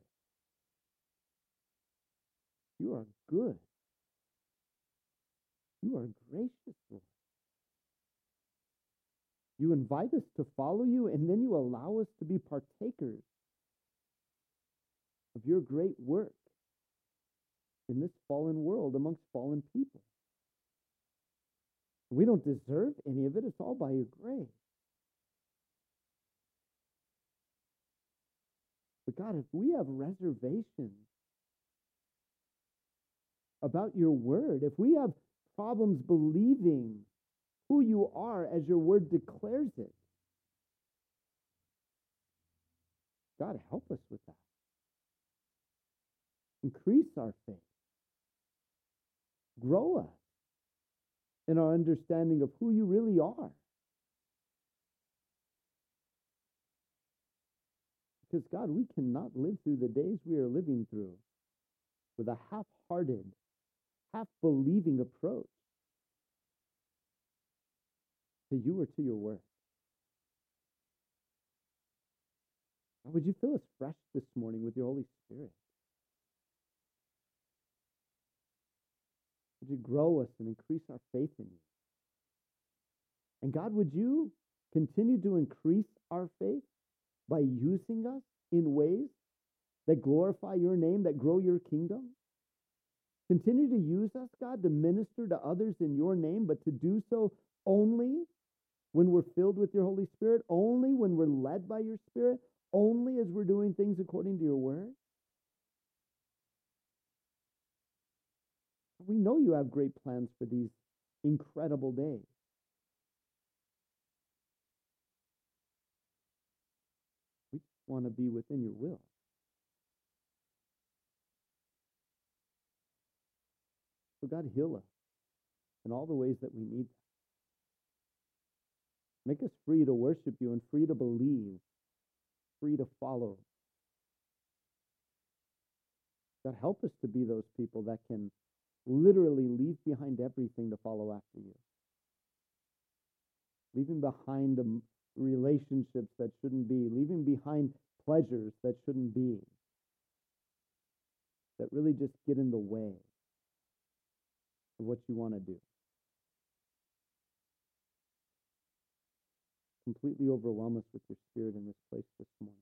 You are good. You are gracious, Lord. You invite us to follow you, and then you allow us to be partakers of your great work in this fallen world amongst fallen people. We don't deserve any of it. It's all by your grace. But God, if we have reservations about your word, if we have problems believing who you are as your word declares it, God, help us with that. Increase our faith. Grow us in our understanding of who you really are. Because, God, we cannot live through the days we are living through with a half-hearted, half-believing approach to you or to your word. God, would you fill us fresh this morning with your Holy Spirit? Would you grow us and increase our faith in you? And God, would you continue to increase our faith by using us in ways that glorify your name, that grow your kingdom? Continue to use us, God, to minister to others in your name, but to do so only when we're filled with your Holy Spirit, only when we're led by your Spirit, only as we're doing things according to your word. We know you have great plans for these incredible days. We just want to be within your will. So God, heal us in all the ways that we need that. Make us free to worship you and free to believe, free to follow. God, help us to be those people that can literally leave behind everything to follow after you. Leaving behind um, relationships that shouldn't be, leaving behind pleasures that shouldn't be, that really just get in the way of what you want to do. Completely overwhelm us with your Spirit in this place this morning.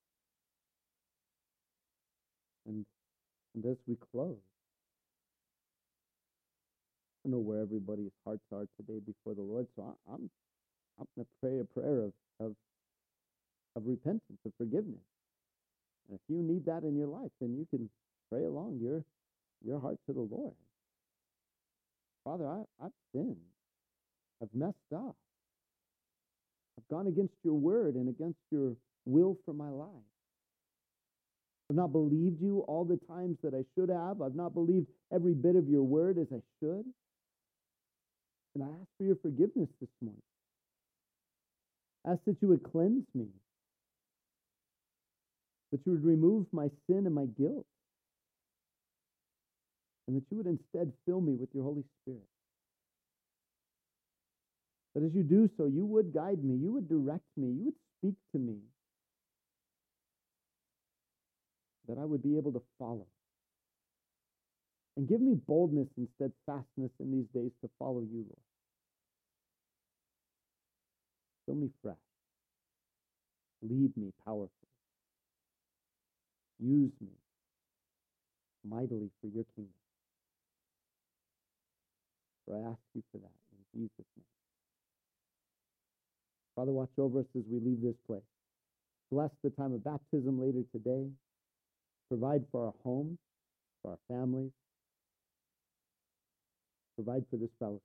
And, and as we close, I don't know where everybody's hearts are today before the Lord, so I, I'm I'm going to pray a prayer of, of of repentance, of forgiveness. And if you need that in your life, then you can pray along your your heart to the Lord. Father, I, I've sinned. I've messed up. I've gone against your word and against your will for my life. I've not believed you all the times that I should have. I've not believed every bit of your word as I should. And I ask for your forgiveness this morning. I ask that you would cleanse me, that you would remove my sin and my guilt, and that you would instead fill me with your Holy Spirit. That as you do so, you would guide me, you would direct me, you would speak to me, that I would be able to follow. And give me boldness and steadfastness in these days to follow you, Lord. Fill me fresh. Lead me powerfully. Use me mightily for your kingdom. For I ask you for that in Jesus' name. Father, watch over us as we leave this place. Bless the time of baptism later today. Provide for our homes, for our families. Provide for this fellowship.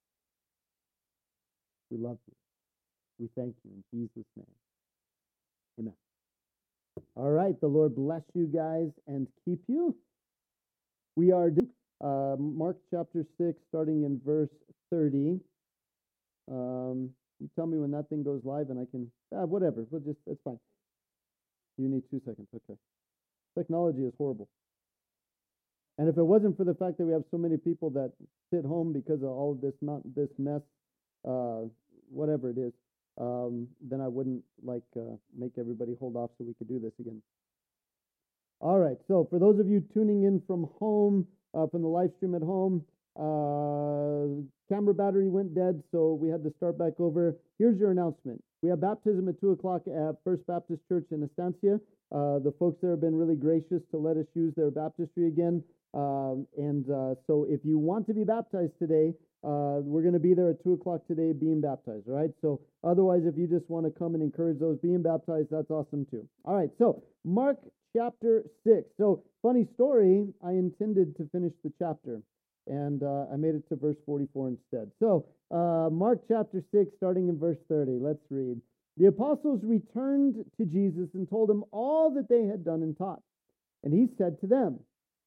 We love you. We thank you in Jesus' name. Amen. All right. The Lord bless you guys and keep you. We are uh, Mark chapter six, starting in verse thirty. Um, you tell me when that thing goes live, and I can ah, whatever. We'll just that's fine. You need two seconds. Okay. Technology is horrible. And if it wasn't for the fact that we have so many people that sit home because of all of this not this mess, uh, whatever it is, um, then I wouldn't like uh, make everybody hold off so we could do this again. All right. So for those of you tuning in from home, uh, from the live stream at home, uh, camera battery went dead, so we had to start back over. Here's your announcement. We have baptism at two o'clock at First Baptist Church in Estancia. Uh, the folks there have been really gracious to let us use their baptistry again. Um, and uh, so if you want to be baptized today, uh, we're going to be there at two o'clock today being baptized, all right? So otherwise, if you just want to come and encourage those being baptized, that's awesome too. All right, so Mark chapter six. So funny story, I intended to finish the chapter, and uh, I made it to verse forty-four instead. So uh, Mark chapter six, starting in verse thirty, let's read. The apostles returned to Jesus and told him all that they had done and taught. And he said to them,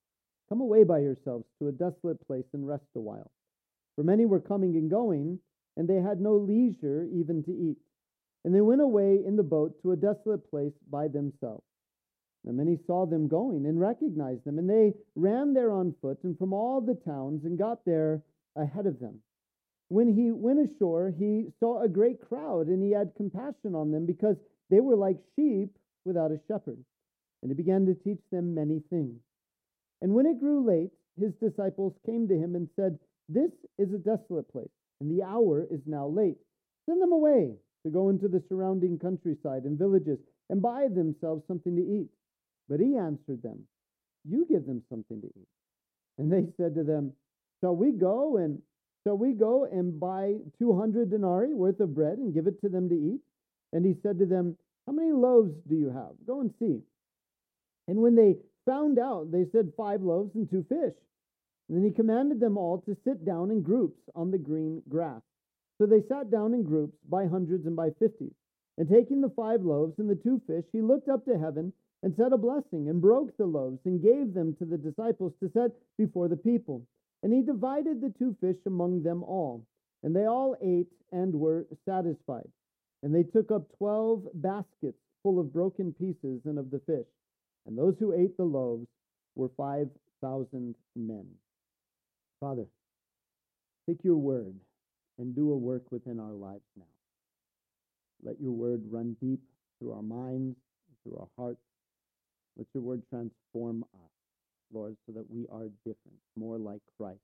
Come away by yourselves to a desolate place and rest a while. For many were coming and going, and they had no leisure even to eat. And they went away in the boat to a desolate place by themselves. And many saw them going and recognized them, and they ran there on foot and from all the towns and got there ahead of them. When he went ashore, he saw a great crowd, and he had compassion on them because they were like sheep without a shepherd. And he began to teach them many things. And when it grew late, his disciples came to him and said, "This is a desolate place, and the hour is now late. Send them away to go into the surrounding countryside and villages and buy themselves something to eat." But he answered them, "You give them something to eat." And they said to them, Shall we go and shall we go and buy two hundred denarii worth of bread and give it to them to eat?" And he said to them, "How many loaves do you have? Go and see." And when they found out, they said, "Five loaves and two fish." And then he commanded them all to sit down in groups on the green grass. So they sat down in groups by hundreds and by fifties. And taking the five loaves and the two fish, he looked up to heaven and said a blessing, and broke the loaves, and gave them to the disciples to set before the people. And he divided the two fish among them all. And they all ate and were satisfied. And they took up twelve baskets full of broken pieces and of the fish. And those who ate the loaves were five thousand men. Father, take your word and do a work within our lives now. Let your word run deep through our minds, through our hearts. Let your word transform us, Lord, so that we are different, more like Christ,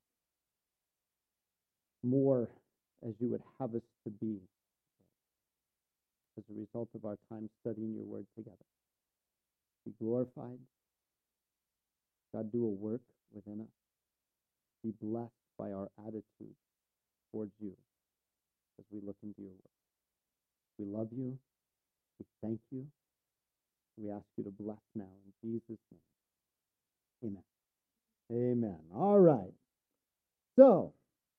more as you would have us to be as a result of our time studying your word together. Be glorified. God, do a work within us. Be blessed by our attitude towards you as we look into your word. We love you. We thank you. We ask you to bless now in Jesus' name. Amen. Amen. All right. So,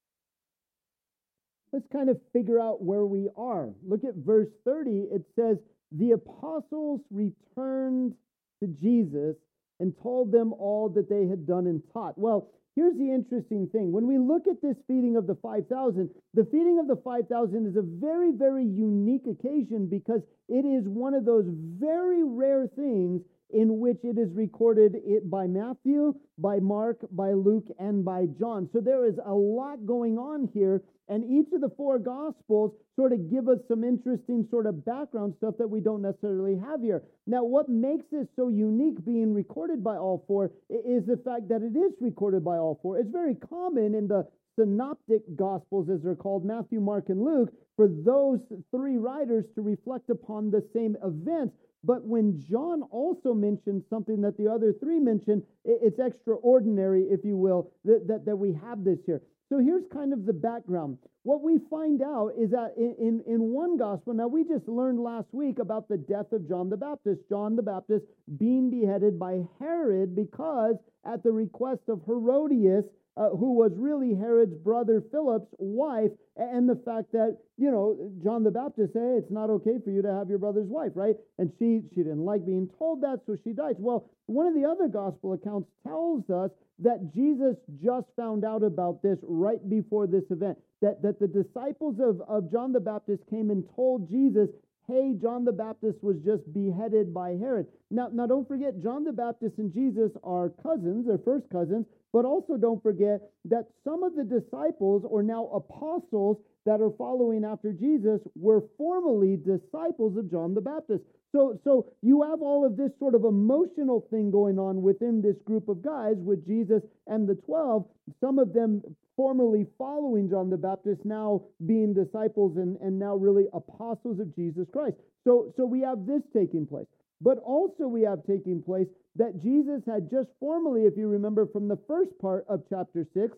let's kind of figure out where we are. Look at verse thirty. It says, "The apostles returned to Jesus and told them all that they had done and taught." Well, here's the interesting thing. When we look at this feeding of the five thousand, the feeding of the five thousand is a very, very unique occasion because it is one of those very rare things in which it is recorded it by Matthew, by Mark, by Luke, and by John. So there is a lot going on here, and each of the four Gospels sort of give us some interesting sort of background stuff that we don't necessarily have here. Now, what makes this so unique being recorded by all four is the fact that it is recorded by all four. It's very common in the synoptic Gospels, as they're called, Matthew, Mark, and Luke, for those three writers to reflect upon the same events. But when John also mentions something that the other three mention, it's extraordinary, if you will, that, that, that we have this here. So here's kind of the background. What we find out is that in, in, in one gospel, now we just learned last week about the death of John the Baptist, John the Baptist being beheaded by Herod because at the request of Herodias, Uh, who was really Herod's brother Philip's wife, and the fact that, you know, John the Baptist said, hey, it's not okay for you to have your brother's wife, right? And she, she didn't like being told that, so she dies. Well, one of the other gospel accounts tells us that Jesus just found out about this right before this event, that, that the disciples of, of John the Baptist came and told Jesus, hey, John the Baptist was just beheaded by Herod. Now, now don't forget, John the Baptist and Jesus are cousins, they're first cousins, but also don't forget that some of the disciples, or now apostles, that are following after Jesus were formerly disciples of John the Baptist. So, so you have all of this sort of emotional thing going on within this group of guys with Jesus and the twelve, some of them formerly following John the Baptist, now being disciples and, and now really apostles of Jesus Christ. So, so we have this taking place. But also we have taking place that Jesus had just formally, if you remember from the first part of chapter six,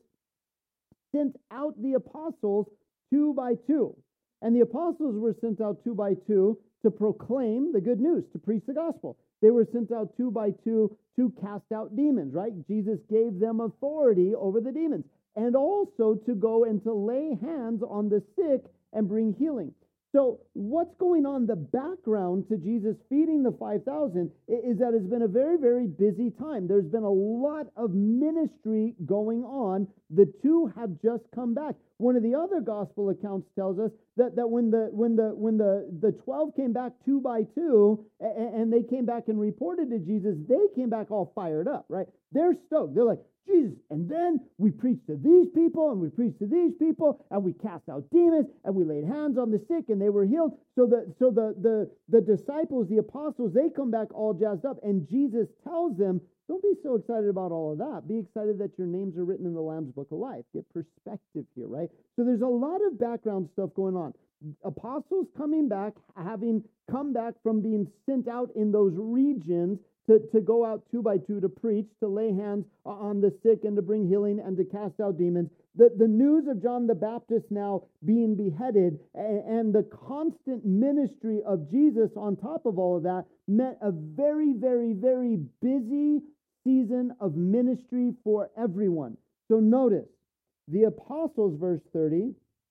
sent out the apostles two by two. And the apostles were sent out two by two to proclaim the good news, to preach the gospel. They were sent out two by two to cast out demons, right? Jesus gave them authority over the demons. And also to go and to lay hands on the sick and bring healing. So what's going on? The background to Jesus feeding the five thousand is that it's been a very, very busy time. There's been a lot of ministry going on. The two have just come back. One of the other gospel accounts tells us that, that when the when the when the, the twelve came back two by two and, and they came back and reported to Jesus, they came back all fired up, right? They're stoked. They're like, Jesus, and then we preached to these people, and we preached to these people, and we cast out demons, and we laid hands on the sick, and they were healed. So the so the the the disciples, the apostles, they come back all jazzed up, and Jesus tells them, don't be so excited about all of that. Be excited that your names are written in the Lamb's Book of Life. Get perspective here, right? So there's a lot of background stuff going on. Apostles coming back, having come back from being sent out in those regions, To, to go out two by two to preach, to lay hands on the sick and to bring healing and to cast out demons. The, the news of John the Baptist now being beheaded and, and the constant ministry of Jesus on top of all of that meant a very, very, very busy season of ministry for everyone. So notice, the apostles, verse thirty,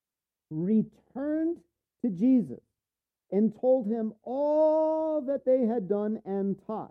returned to Jesus and told him all that they had done and taught.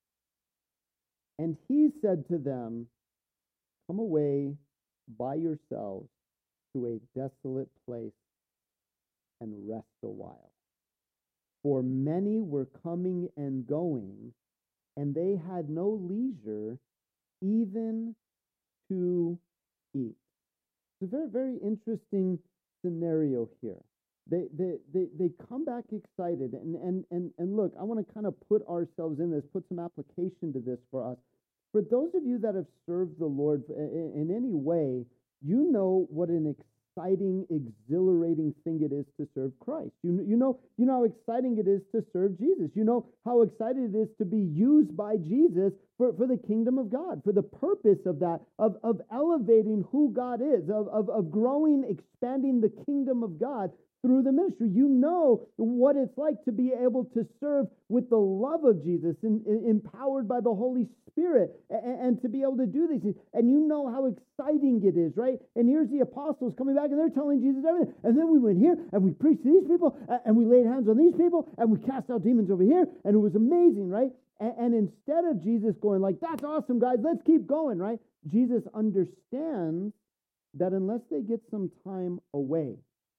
And he said to them, come away by yourselves to a desolate place and rest a while. For many were coming and going, and they had no leisure even to eat. It's a very, very interesting scenario here. They, they they they come back excited, and and and and look, I want to kind of put ourselves in this, put some application to this for us. For those of you that have served the Lord in, in any way, you know what an exciting, exhilarating thing it is to serve Christ. You you know you know how exciting it is to serve Jesus. You know how excited it is to be used by Jesus for, for the kingdom of God, for the purpose of that, of of elevating who God is, of of of growing, expanding the kingdom of God through the ministry. You know what it's like to be able to serve with the love of Jesus and, and empowered by the Holy Spirit and, and to be able to do these things. And you know how exciting it is, right? And here's the apostles coming back and they're telling Jesus everything. And then we went here and we preached to these people and we laid hands on these people and we cast out demons over here. And it was amazing, right? And, and instead of Jesus going like, that's awesome, guys, let's keep going, right? Jesus understands that unless they get some time away,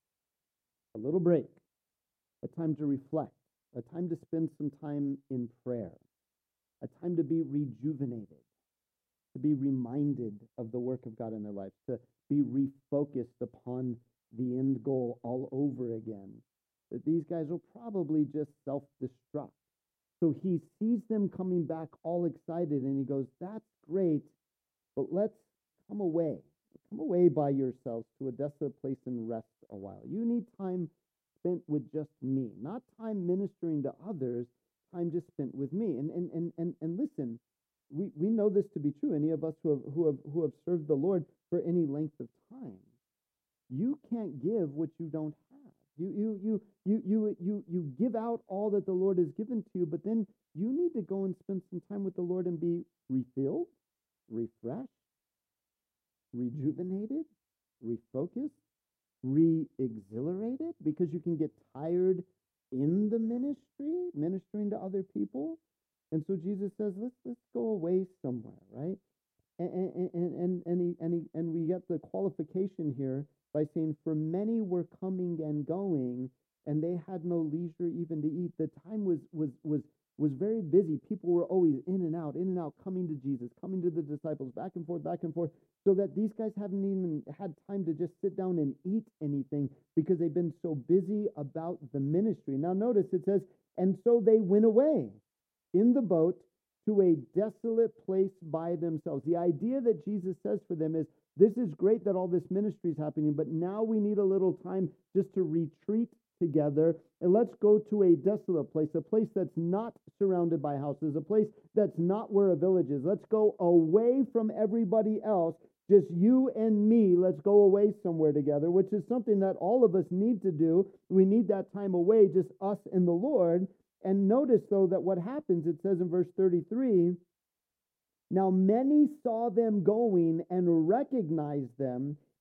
a little break, a time to reflect, a time to spend some time in prayer, a time to be rejuvenated, to be reminded of the work of God in their lives, to be refocused upon the end goal all over again, that these guys will probably just self-destruct. So he sees them coming back all excited and he goes, that's great, but let's come away. Come away by yourselves to a desolate place and rest a while. You need time spent with just me, not time ministering to others, time just spent with me. And and and and, and listen, we, we know this to be true. Any of us who have who have who have served the Lord for any length of time, you can't give what you don't have. You you you you you you you give out all that the Lord has given to you, but then you need to go and spend some time with the Lord and be refilled, refreshed, rejuvenated, refocused, re-exhilarated, because you can get tired in the ministry, ministering to other people. And so Jesus says, let's let's go away somewhere, right? And and and and and, he, and, he, and we get the qualification here by saying, for many were coming and going, and they had no leisure even to eat. The time was was was was very busy. People were always in and out, in and out, coming to Jesus, coming to the disciples, back and forth, back and forth, so that these guys haven't even had time to just sit down and eat anything because they've been so busy about the ministry. Now notice it says, and so they went away in the boat to a desolate place by themselves. The idea that Jesus says for them is, this is great that all this ministry is happening, but now we need a little time just to retreat together, and let's go to a desolate place, a place that's not surrounded by houses, a place that's not where a village is. Let's go away from everybody else, just you and me. Let's go away somewhere together, which is something that all of us need to do. We need that time away, just us and the Lord. And notice, though, that what happens, it says in verse thirty-three, now many saw them going and recognized them,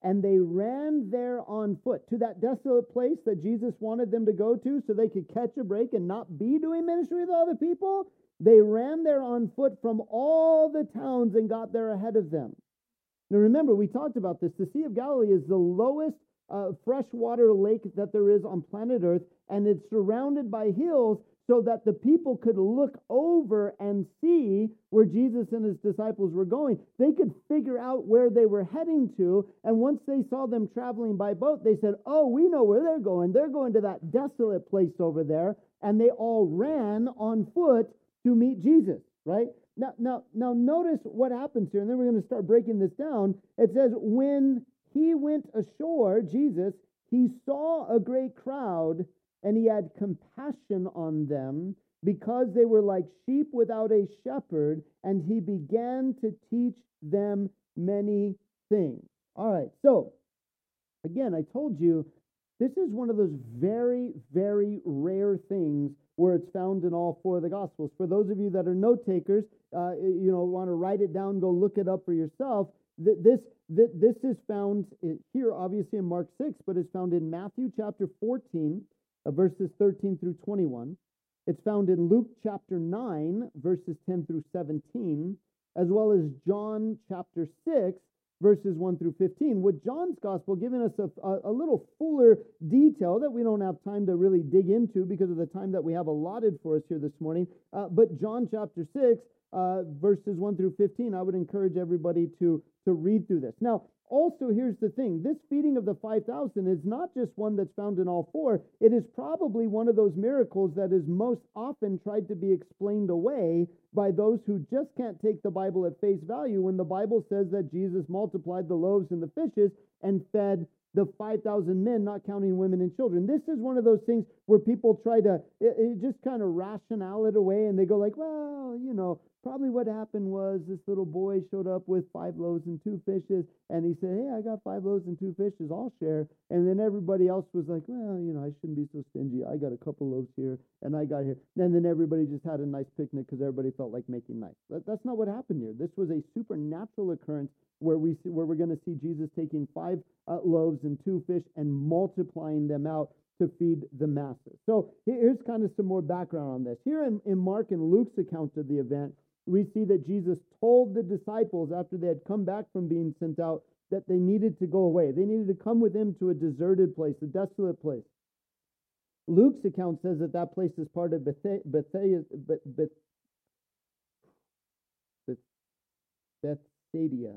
and they ran there on foot to that desolate place that Jesus wanted them to go to so they could catch a break and not be doing ministry with all the people. They ran there on foot from all the towns and got there ahead of them. Now remember, we talked about this. The Sea of Galilee is the lowest uh, freshwater lake that there is on planet Earth, and it's surrounded by hills so that the people could look over and see where Jesus and his disciples were going. They could figure out where they were heading to, and once they saw them traveling by boat, they said, oh, we know where they're going. They're going to that desolate place over there, and they all ran on foot to meet Jesus, right? Now, now, now notice what happens here, and then we're going to start breaking this down. It says, when he went ashore, Jesus, he saw a great crowd, and he had compassion on them because they were like sheep without a shepherd, and he began to teach them many things. All right, so again, I told you this is one of those very, very rare things where it's found in all four of the Gospels. For those of you that are note takers, uh, you know, want to write it down, go look it up for yourself. This, this, this is found here, obviously, in Mark six, but it's found in Matthew chapter fourteen, uh, verses thirteen through twenty-one. It's found in Luke chapter nine, verses ten through seventeen, as well as John chapter six, verses one through fifteen, with John's gospel giving us a, a, a little fuller detail that we don't have time to really dig into because of the time that we have allotted for us here this morning. Uh, but John chapter six, uh, verses one through fifteen, I would encourage everybody to, to read through this. Now, also, here's the thing. This feeding of the five thousand is not just one that's found in all four. It is probably one of those miracles that is most often tried to be explained away by those who just can't take the Bible at face value when the Bible says that Jesus multiplied the loaves and the fishes and fed the five thousand men, not counting women and children. This is one of those things where people try to it, it just kind of rationale it away, and they go like, well, you know, probably what happened was this little boy showed up with five loaves and two fishes, and he said, hey, I got five loaves and two fishes, I'll share. And then everybody else was like, well, you know, I shouldn't be so stingy. I got a couple loaves here, and I got here. And then everybody just had a nice picnic because everybody felt like making nice. That, that's not what happened here. This was a supernatural occurrence where we see, where we're going to see Jesus taking five uh, loaves and two fish and multiplying them out to feed the masses. So here's kind of some more background on this. Here in, in Mark and Luke's account of the event, we see that Jesus told the disciples after they had come back from being sent out that they needed to go away. They needed to come with him to a deserted place, a desolate place. Luke's account says that that place is part of Bethe- Bethe- Beth- Beth- Beth- Bethsaida,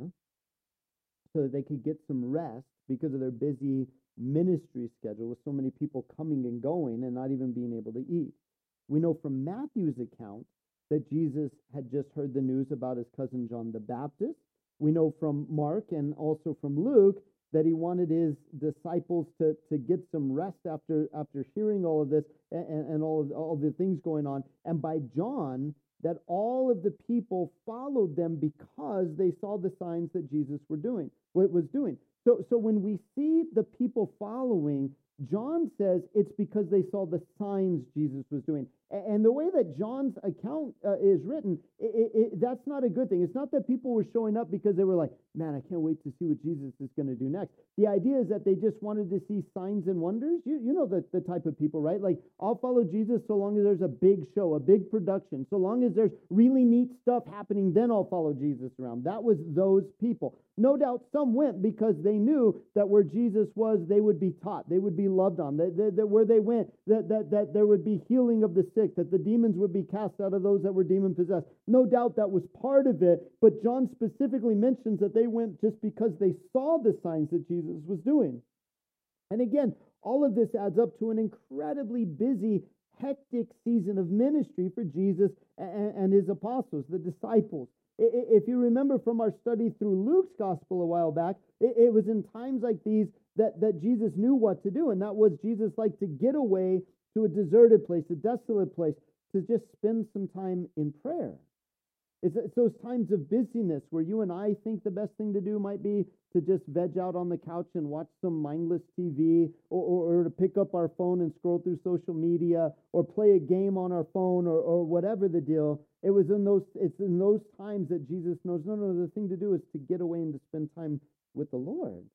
so that they could get some rest because of their busy ministry schedule with so many people coming and going and not even being able to eat. We know from Matthew's account that Jesus had just heard the news about his cousin John the Baptist. We know from Mark and also from Luke that he wanted his disciples to, to get some rest after after hearing all of this and, and all of all of the things going on. And by John, that all of the people followed them because they saw the signs that Jesus were doing, what was doing. So, so when we see the people following, John says it's because they saw the signs Jesus was doing. And the way that John's account uh, is written, it, it, it, that's not a good thing. It's not that people were showing up because they were like, man, I can't wait to see what Jesus is going to do next. The idea is that they just wanted to see signs and wonders. You, you know the, the type of people, right? Like, I'll follow Jesus so long as there's a big show, a big production. So long as there's really neat stuff happening, then I'll follow Jesus around. That was those people. No doubt some went because they knew that where Jesus was, they would be taught. They would be loved on. That, that, that where they went, that, that, that there would be healing of the sick, that the demons would be cast out of those that were demon-possessed. No doubt that was part of it, but John specifically mentions that they went just because they saw the signs that Jesus was doing. And again, all of this adds up to an incredibly busy, hectic season of ministry for Jesus and, and his apostles, the disciples. If you remember from our study through Luke's gospel a while back, it was in times like these that, that Jesus knew what to do, and that was Jesus liked to get away to a deserted place, a desolate place, to just spend some time in prayer. It's, it's those times of busyness where you and I think the best thing to do might be to just veg out on the couch and watch some mindless T V, or, or, or to pick up our phone and scroll through social media, or play a game on our phone, or, or whatever the deal. It was in those, it's in those times that Jesus knows, no, no, the thing to do is to get away and to spend time with the Lord.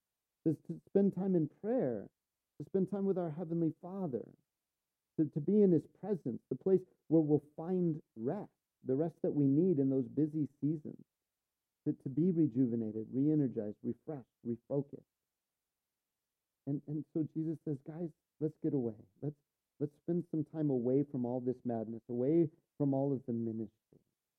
to, to spend time in prayer, to spend time with our Heavenly Father, to, to be in His presence, the place where we'll find rest, the rest that we need in those busy seasons, to, to be rejuvenated, re-energized, refreshed, refocused. And and so Jesus says, guys, let's get away. Let's let's spend some time away from all this madness, away from all of the ministry.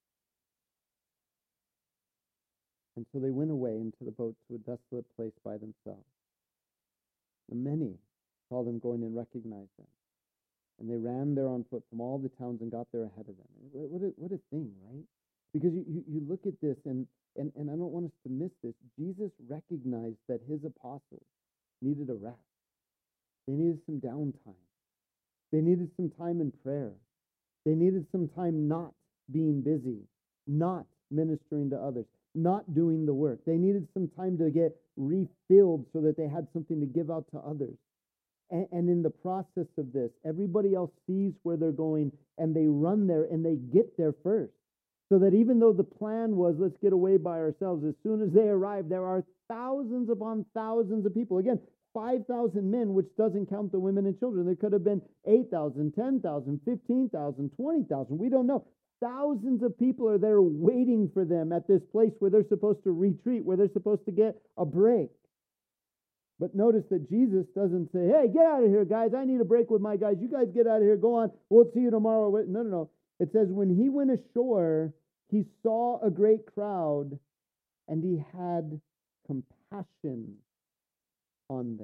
And so they went away into the boat to a desolate place by themselves. And many saw them going and recognized them. And they ran there on foot from all the towns and got there ahead of them. What a, what a thing, right? Because you, you, you look at this, and, and, and I don't want us to miss this. Jesus recognized that his apostles needed a rest. They needed some downtime. They needed some time in prayer. They needed some time not being busy, not ministering to others, not doing the work. They needed some time to get refilled so that they had something to give out to others. And, and in the process of this, everybody else sees where they're going, and they run there and they get there first. So that even though the plan was, let's get away by ourselves, as soon as they arrive, there are thousands upon thousands of people. Again, five thousand men, which doesn't count the women and children. There could have been eight thousand, ten thousand, fifteen thousand, twenty thousand. We don't know. Thousands of people are there waiting for them at this place where they're supposed to retreat, where they're supposed to get a break. But notice that Jesus doesn't say, hey, get out of here, guys. I need a break with my guys. You guys get out of here. Go on. We'll see you tomorrow. No, no, no. It says, when he went ashore, he saw a great crowd, and he had compassion on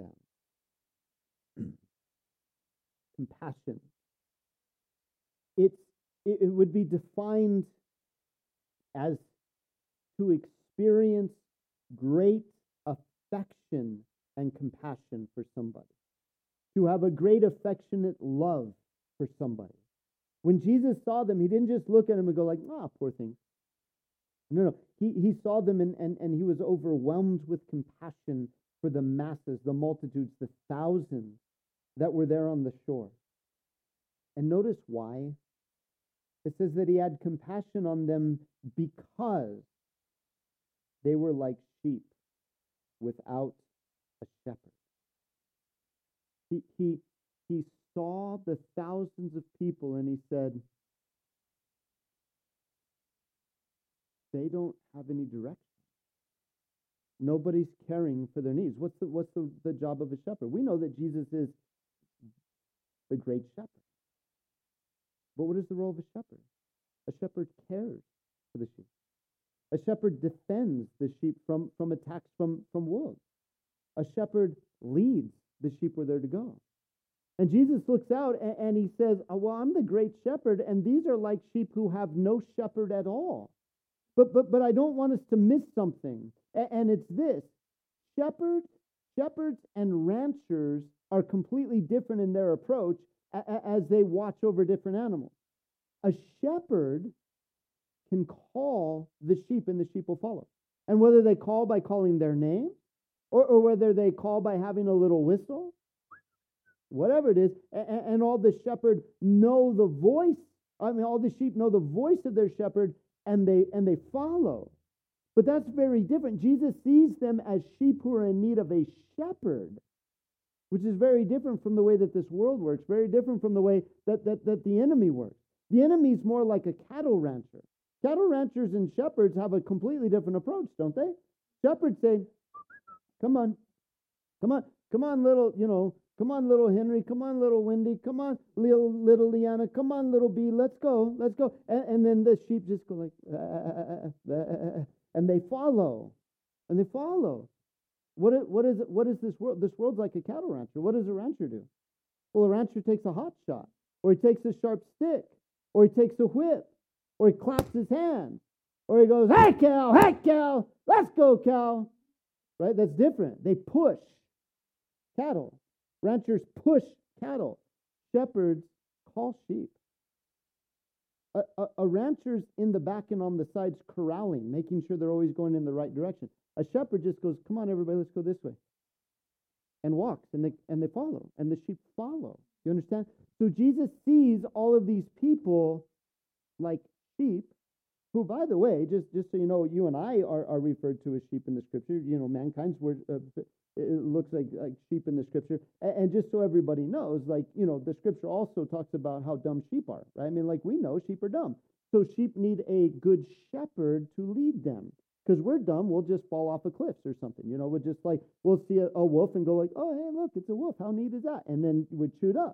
them. Compassion. It's, it, it would be defined as to experience great affection and compassion for somebody. To have a great affectionate love for somebody. When Jesus saw them, he didn't just look at them and go like, ah, poor thing. No, no. He, he saw them and, and, and he was overwhelmed with compassion for the masses, the multitudes, the thousands that were there on the shore. And notice why. It says that he had compassion on them because they were like sheep without a shepherd. He, he, he saw the thousands of people and he said, they don't have any direction. Nobody's caring for their needs. What's the what's the, the job of a shepherd? We know that Jesus is the great shepherd. But what is the role of a shepherd? A shepherd cares for the sheep. A shepherd defends the sheep from, from attacks from, from wolves. A shepherd leads the sheep where they're to go. And Jesus looks out and, and he says, oh, well, I'm the great shepherd, and these are like sheep who have no shepherd at all. But but but I don't want us to miss something. And it's this. Shepherds, shepherds and ranchers are completely different in their approach as they watch over different animals. A shepherd can call the sheep and the sheep will follow. And whether they call by calling their name or, or whether they call by having a little whistle, whatever it is, and, and all the shepherd know the voice, I mean, all the sheep know the voice of their shepherd and they and they follow. But that's very different. Jesus sees them as sheep who are in need of a shepherd, which is very different from the way that this world works, very different from the way that, that, that the enemy works. The enemy is more like a cattle rancher. Cattle ranchers and shepherds have a completely different approach, don't they? Shepherds say, come on, come on, come on, little, you know, come on, little Henry, come on, little Wendy, come on, little, little Liana, come on, little Bee, let's go, let's go. And, and then the sheep just go like, ah, ah, ah, and they follow, and they follow. What is, what is what is this world? This world's like a cattle rancher. What does a rancher do? Well, a rancher takes a hot shot, or he takes a sharp stick, or he takes a whip, or he claps his hands, or he goes, hey, cow, hey, cow, let's go, cow. Right? That's different. They push cattle. Ranchers push cattle. Shepherds call sheep. A, a, a rancher's in the back and on the sides corralling, making sure they're always going in the right direction. A shepherd just goes, come on, everybody, let's go this way. And walks, and they and they follow, and the sheep follow. You understand? So Jesus sees all of these people like sheep, who, by the way, just, just so you know, you and I are, are referred to as sheep in the scripture. You know, mankind's word uh, it looks like, like sheep in the scripture. And, and just so everybody knows, like, you know, the scripture also talks about how dumb sheep are, right? I mean, like we know sheep are dumb. So sheep need a good shepherd to lead them. Because we're dumb, we'll just fall off of cliffs or something. You know, we're just like, we'll see a, a wolf and go like, oh, hey, look, it's a wolf. How neat is that? And then we'd shoot up.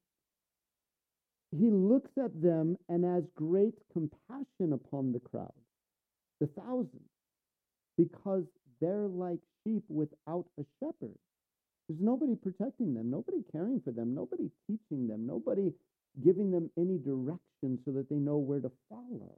He looks at them and has great compassion upon the crowd, the thousands, because they're like sheep without a shepherd. There's nobody protecting them, nobody caring for them, nobody teaching them, nobody giving them any direction so that they know where to follow.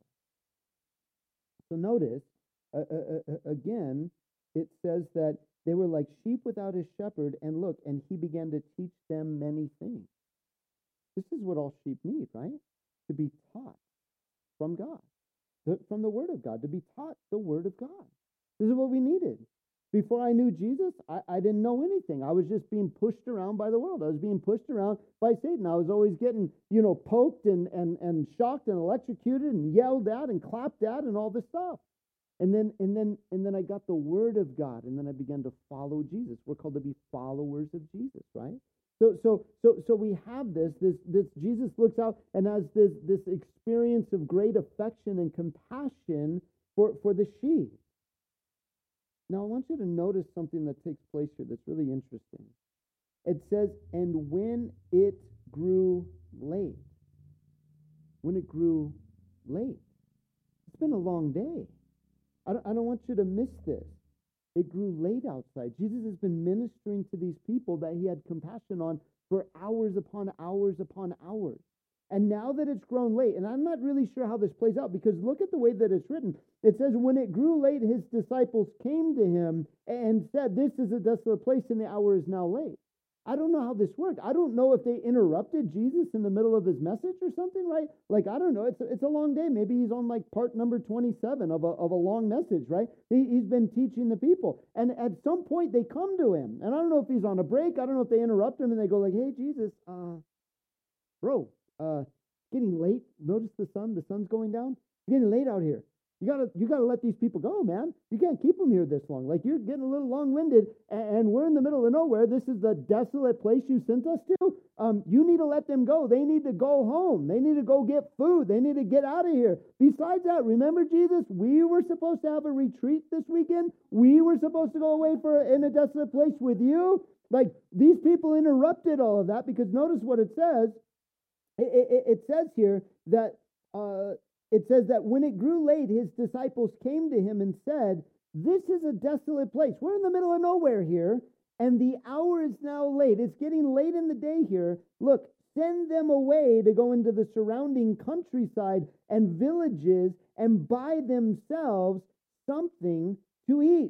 So notice, uh, uh, uh, again, it says that they were like sheep without a shepherd, and look, and he began to teach them many things. This is what all sheep need, right? To be taught from God, from the Word of God, to be taught the Word of God. This is what we needed. Before I knew Jesus, I, I didn't know anything. I was just being pushed around by the world. I was being pushed around by Satan. I was always getting, you know, poked and, and, and shocked and electrocuted and yelled at and clapped at and all this stuff. And then and then and then I got the Word of God, and then I began to follow Jesus. We're called to be followers of Jesus, right? So so so so we have this this this Jesus looks out and has this this experience of great affection and compassion for for the sheep. Now I want you to notice something that takes place here that's really interesting. It says, and when it grew late, when it grew late, it's been a long day. I don't, I don't want you to miss this. It grew late outside. Jesus has been ministering to these people that he had compassion on for hours upon hours upon hours. And now that it's grown late, and I'm not really sure how this plays out, because look at the way that it's written. It says, when it grew late, his disciples came to him and said, this is a desolate place and the hour is now late. I don't know how this worked. I don't know if they interrupted Jesus in the middle of his message or something, right? Like, I don't know. It's a, it's a long day. Maybe he's on like part number twenty-seven of a, of a long message, right? He, he's been teaching the people. And at some point they come to him. And I don't know if he's on a break. I don't know if they interrupt him and they go like, hey, Jesus, uh, bro, uh, getting late. Notice the sun. The sun's going down. It's getting late out here. You gotta, you gotta let these people go, man. You can't keep them here this long. Like, you're getting a little long-winded, and we're in the middle of nowhere. This is the desolate place you sent us to. Um, you need to let them go. They need to go home. They need to go get food. They need to get out of here. Besides that, remember, Jesus, we were supposed to have a retreat this weekend. We were supposed to go away for in a desolate place with you. Like, these people interrupted all of that, because notice what it says. It, it, it says here that. Uh, It says that when it grew late, his disciples came to him and said, this is a desolate place. We're in the middle of nowhere here, and the hour is now late. It's getting late in the day here. Look, send them away to go into the surrounding countryside and villages and buy themselves something to eat.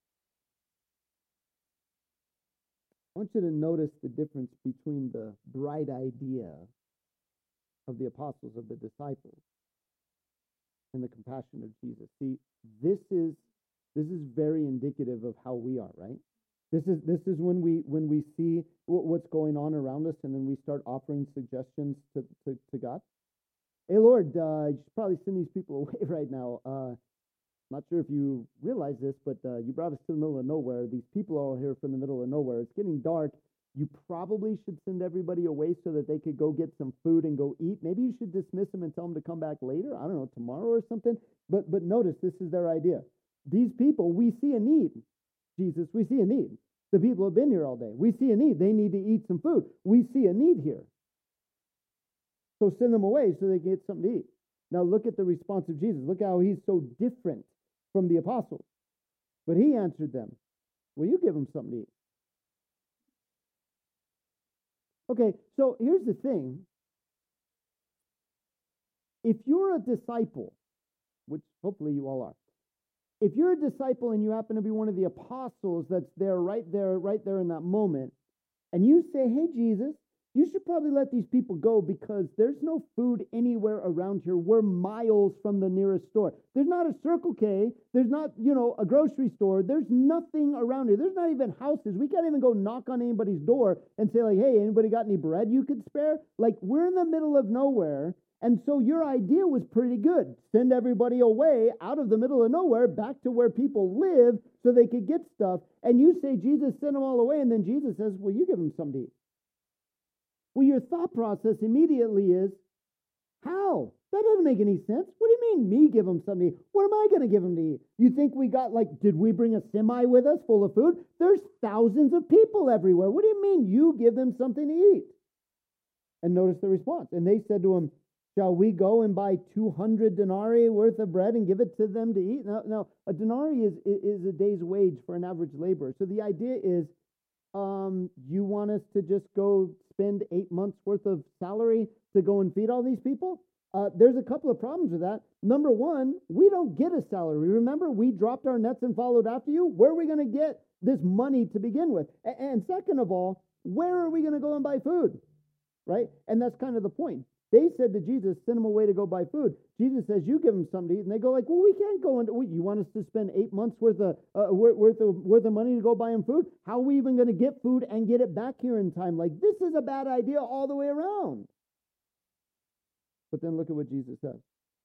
I want you to notice the difference between the bright idea of the apostles, of the disciples, and the compassion of Jesus. See, this is this is very indicative of how we are, right? This is this is when we when we see w- what's going on around us, and then we start offering suggestions to to, to God. Hey, Lord, uh, you should probably send these people away right now. Uh, not sure if you realize this, but uh, you brought us to the middle of nowhere. These people are all here from the middle of nowhere. It's getting dark. You probably should send everybody away so that they could go get some food and go eat. Maybe you should dismiss them and tell them to come back later. I don't know, tomorrow or something. But but notice, this is their idea. These people, we see a need. Jesus, we see a need. The people have been here all day. We see a need. They need to eat some food. We see a need here. So send them away so they can get something to eat. Now look at the response of Jesus. Look how he's so different from the apostles. But he answered them, well, you give them something to eat. Okay, so here's the thing. If you're a disciple, which hopefully you all are, if you're a disciple and you happen to be one of the apostles that's there, right there, right there in that moment, and you say, hey, Jesus, you should probably let these people go because there's no food anywhere around here. We're miles from the nearest store. There's not a Circle K. There's not, you know, a grocery store. There's nothing around here. There's not even houses. We can't even go knock on anybody's door and say, like, hey, anybody got any bread you could spare? Like, we're in the middle of nowhere. And so your idea was pretty good. Send everybody away out of the middle of nowhere back to where people live so they could get stuff. And you say Jesus sent them all away, and then Jesus says, well, you give them something to eat. Well, your thought process immediately is, how? That doesn't make any sense. What do you mean me give them something to eat? What am I going to give them to eat? You think we got, like, did we bring a semi with us full of food? There's thousands of people everywhere. What do you mean you give them something to eat? And notice the response. And they said to him, shall we go and buy two hundred denarii worth of bread and give it to them to eat? Now, now a denarii is, is a day's wage for an average laborer. So the idea is, um, you want us to just go spend eight months worth of salary to go and feed all these people? Uh, there's a couple of problems with that. Number one, we don't get a salary. Remember, we dropped our nets and followed after you. Where are we going to get this money to begin with? And, and second of all, where are we going to go and buy food? Right? And that's kind of the point. They said to Jesus, send them away to go buy food. Jesus says, you give them something to eat. And they go like, well, we can't go into, you want us to spend eight months worth of, uh, worth of, worth of money to go buy them food? How are we even going to get food and get it back here in time? Like, this is a bad idea all the way around. But then look at what Jesus says.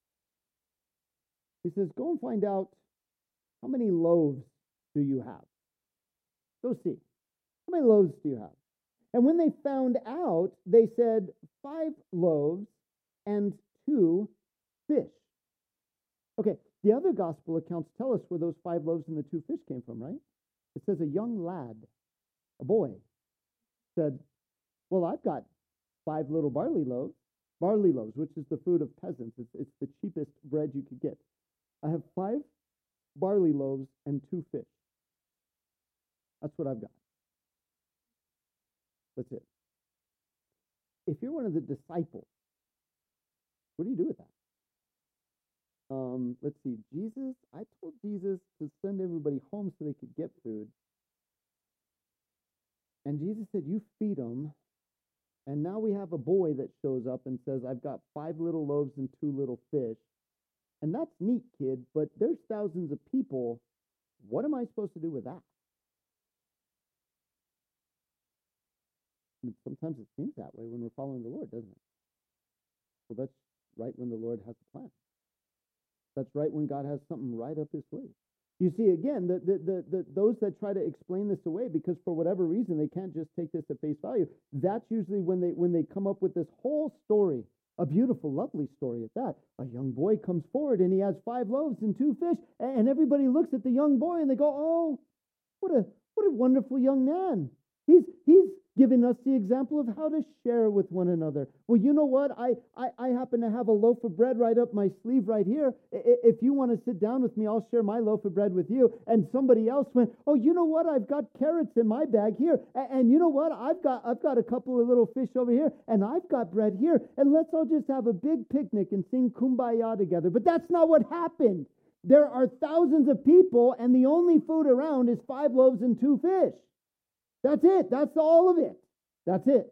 He says, go and find out how many loaves do you have? Go see. How many loaves do you have? And when they found out, they said, five loaves and two fish. Okay, the other gospel accounts tell us where those five loaves and the two fish came from, right? It says a young lad, a boy, said, well, I've got five little barley loaves, barley loaves, which is the food of peasants. It's, it's the cheapest bread you could get. I have five barley loaves and two fish. That's what I've got. That's it. If you're one of the disciples, what do you do with that? Um, let's see. Jesus, I told Jesus to send everybody home so they could get food. And Jesus said, you feed them. And now we have a boy that shows up and says, I've got five little loaves and two little fish. And that's neat, kid, but there's thousands of people. What am I supposed to do with that? Sometimes it seems that way when we're following the Lord, doesn't it? Well, that's right when the Lord has a plan. That's right when God has something right up his sleeve. You see, again, the, the, the, the, those that try to explain this away because for whatever reason they can't just take this at face value, that's usually when they when they come up with this whole story, a beautiful, lovely story at that. A young boy comes forward and he has five loaves and two fish, and everybody looks at the young boy and they go, oh, what a what a wonderful young man. He's he's giving us the example of how to share with one another. Well, you know what? I, I, I happen to have a loaf of bread right up my sleeve right here. If you want to sit down with me, I'll share my loaf of bread with you. And somebody else went, oh, you know what? I've got carrots in my bag here. And, and you know what? I've got I've got a couple of little fish over here. And I've got bread here. And let's all just have a big picnic and sing Kumbaya together. But that's not what happened. There are thousands of people, and the only food around is five loaves and two fish. That's it. That's all of it. That's it.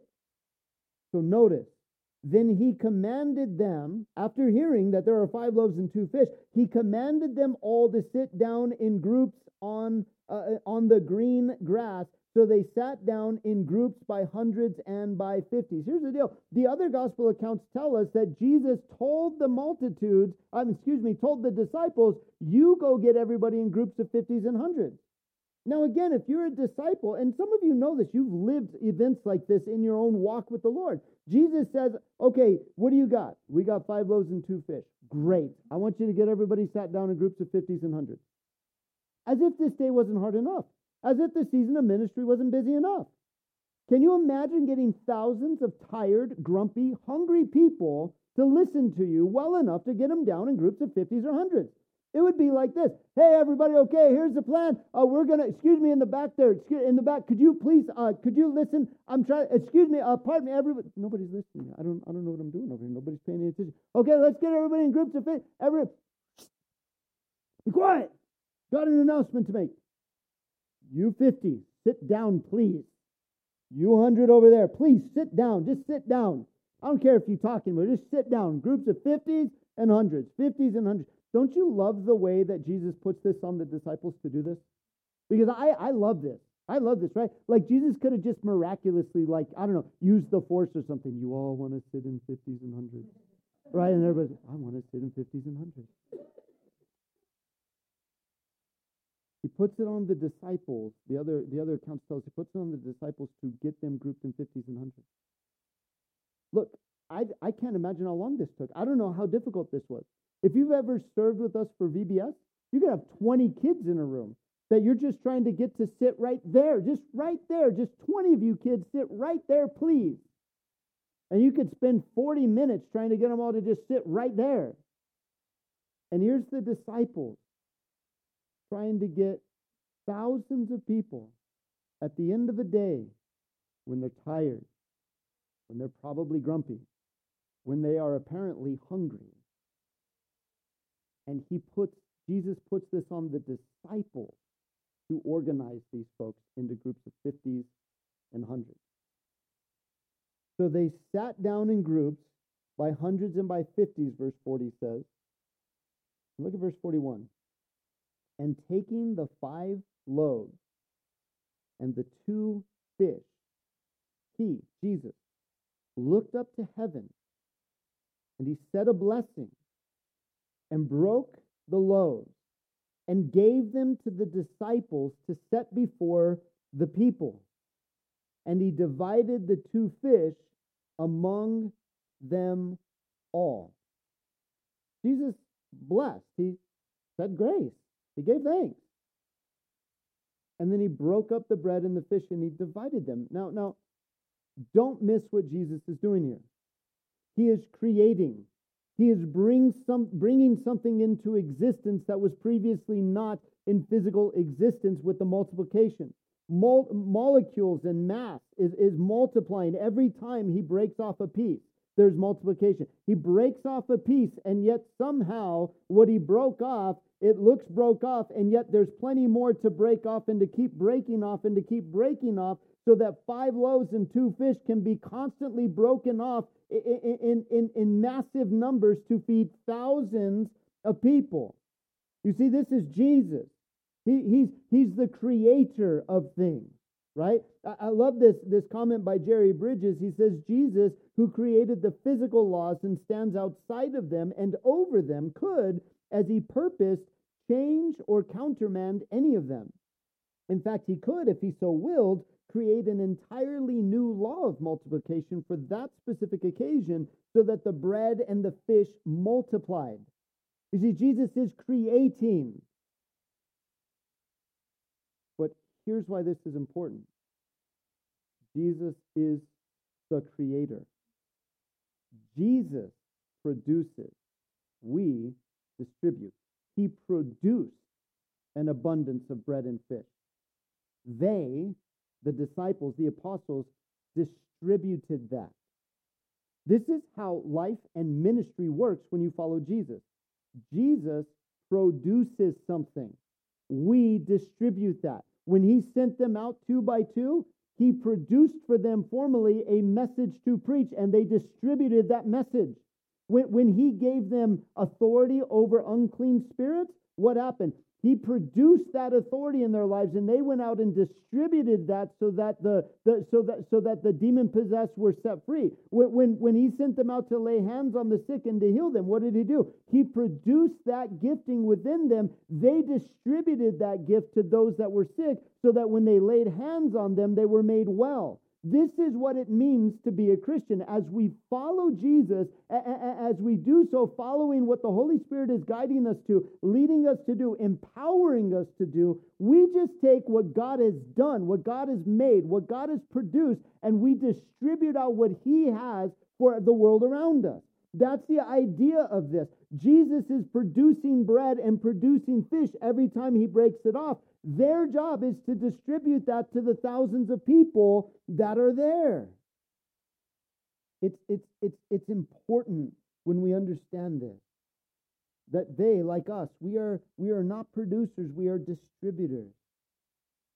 So notice, then he commanded them, after hearing that there are five loaves and two fish, he commanded them all to sit down in groups on uh, on the green grass. So they sat down in groups by hundreds and by fifties. Here's the deal. The other gospel accounts tell us that Jesus told the multitudes, um, excuse me, told the disciples, you go get everybody in groups of fifties and hundreds. Now, again, if you're a disciple, and some of you know this, you've lived events like this in your own walk with the Lord. Jesus says, okay, what do you got? We got five loaves and two fish. Great. I want you to get everybody sat down in groups of fifties and hundreds. As if this day wasn't hard enough. As if the season of ministry wasn't busy enough. Can you imagine getting thousands of tired, grumpy, hungry people to listen to you well enough to get them down in groups of fifties or hundreds? It would be like this. Hey, everybody, okay, here's the plan. Uh, we're going to, excuse me, in the back there, excuse, in the back, could you please, uh, could you listen? I'm trying, excuse me, uh, pardon me, everybody. Nobody's listening. I don't I don't know what I'm doing over here. Nobody's paying any attention. Okay, let's get everybody in groups of fifty. Every, be quiet. Got an announcement to make. You fifty, sit down, please. You hundred over there, please sit down. Just sit down. I don't care if you're talking, but just sit down. Groups of fifties and hundreds, fifties and hundreds. Don't you love the way that Jesus puts this on the disciples to do this? Because I, I love this. I love this, right? Like Jesus could have just miraculously, like, I don't know, used the force or something. You all want to sit in fifties and hundreds, right? And everybody's, I want to sit in fifties and hundreds. He puts it on the disciples. The other, the other accounts tell us he puts it on the disciples to get them grouped in fifties and hundreds. Look, I, I can't imagine how long this took. I don't know how difficult this was. If you've ever served with us for V B S, you could have twenty kids in a room that you're just trying to get to sit right there, just right there. Just twenty of you kids sit right there, please. And you could spend forty minutes trying to get them all to just sit right there. And here's the disciples trying to get thousands of people at the end of a day when they're tired, when they're probably grumpy, when they are apparently hungry. And he puts, Jesus puts this on the disciples to organize these folks into groups of fifties and hundreds. So they sat down in groups by hundreds and by fifties, verse forty says. Look at verse forty-one. And taking the five loaves and the two fish, he, Jesus, looked up to heaven, and he said a blessing, and broke the loaves, and gave them to the disciples to set before the people. And he divided the two fish among them all. Jesus blessed. He said grace. He gave thanks. And then he broke up the bread and the fish and he divided them. Now, now, don't miss what Jesus is doing here. He is creating. He is bring some, bringing something into existence that was previously not in physical existence with the multiplication. Mol- molecules and mass is, is multiplying every time he breaks off a piece. There's multiplication. He breaks off a piece, and yet somehow what he broke off, it looks broke off, and yet there's plenty more to break off and to keep breaking off and to keep breaking off, so that five loaves and two fish can be constantly broken off in, in, in, in massive numbers to feed thousands of people. You see, this is Jesus. He, he's, he's the creator of things, right? I, I love this, this comment by Jerry Bridges. He says, Jesus, who created the physical laws and stands outside of them and over them, could, as he purposed, change or countermand any of them. In fact, he could, if he so willed, create an entirely new law of multiplication for that specific occasion so that the bread and the fish multiplied. You see, Jesus is creating. But here's why this is important. Jesus is the creator. Jesus produces. We distribute. He produced an abundance of bread and fish. They, the disciples, the apostles, distributed that. This is how life and ministry works when you follow Jesus. Jesus produces something. We distribute that. When he sent them out two by two, he produced for them formally a message to preach, and they distributed that message. When, when he gave them authority over unclean spirits, what happened? He produced that authority in their lives, and they went out and distributed that so that the, the so that so that the demon possessed were set free. When, when when he sent them out to lay hands on the sick and to heal them, what did he do? He produced that gifting within them. They distributed that gift to those that were sick, so that when they laid hands on them, they were made well. This is what it means to be a Christian. As we follow Jesus, as we do so, following what the Holy Spirit is guiding us to, leading us to do, empowering us to do, we just take what God has done, what God has made, what God has produced, and we distribute out what he has for the world around us. That's the idea of this. Jesus is producing bread and producing fish every time he breaks it off. Their job is to distribute that to the thousands of people that are there. It's, it's, it's, it's important when we understand this, that they, like us, we are, we are not producers, we are distributors.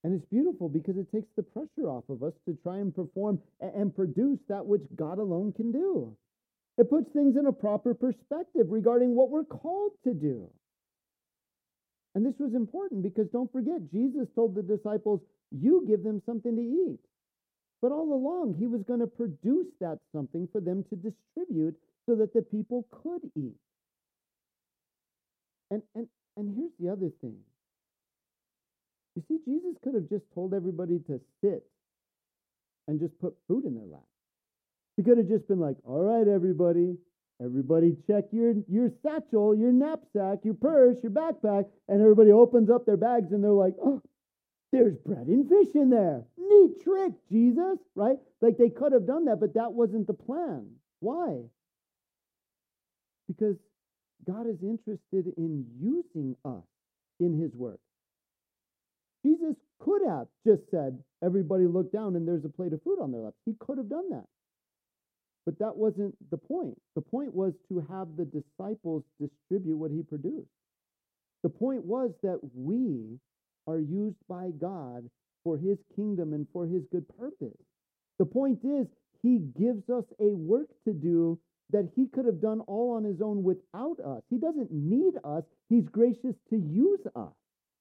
And it's beautiful because it takes the pressure off of us to try and perform and produce that which God alone can do. It puts things in a proper perspective regarding what we're called to do. And this was important because don't forget, Jesus told the disciples, you give them something to eat. But all along, he was going to produce that something for them to distribute so that the people could eat. And, and, and here's the other thing. You see, Jesus could have just told everybody to sit and just put food in their lap. He could have just been like, all right, everybody, everybody check your, your satchel, your knapsack, your purse, your backpack, and everybody opens up their bags and they're like, oh, there's bread and fish in there. Neat trick, Jesus, right? Like they could have done that, but that wasn't the plan. Why? Because God is interested in using us in his work. Jesus could have just said, everybody look down and there's a plate of food on their laps. He could have done that. But that wasn't the point. The point was to have the disciples distribute what he produced. The point was that we are used by God for his kingdom and for his good purpose. The point is, he gives us a work to do that he could have done all on his own without us. He doesn't need us. He's gracious to use us.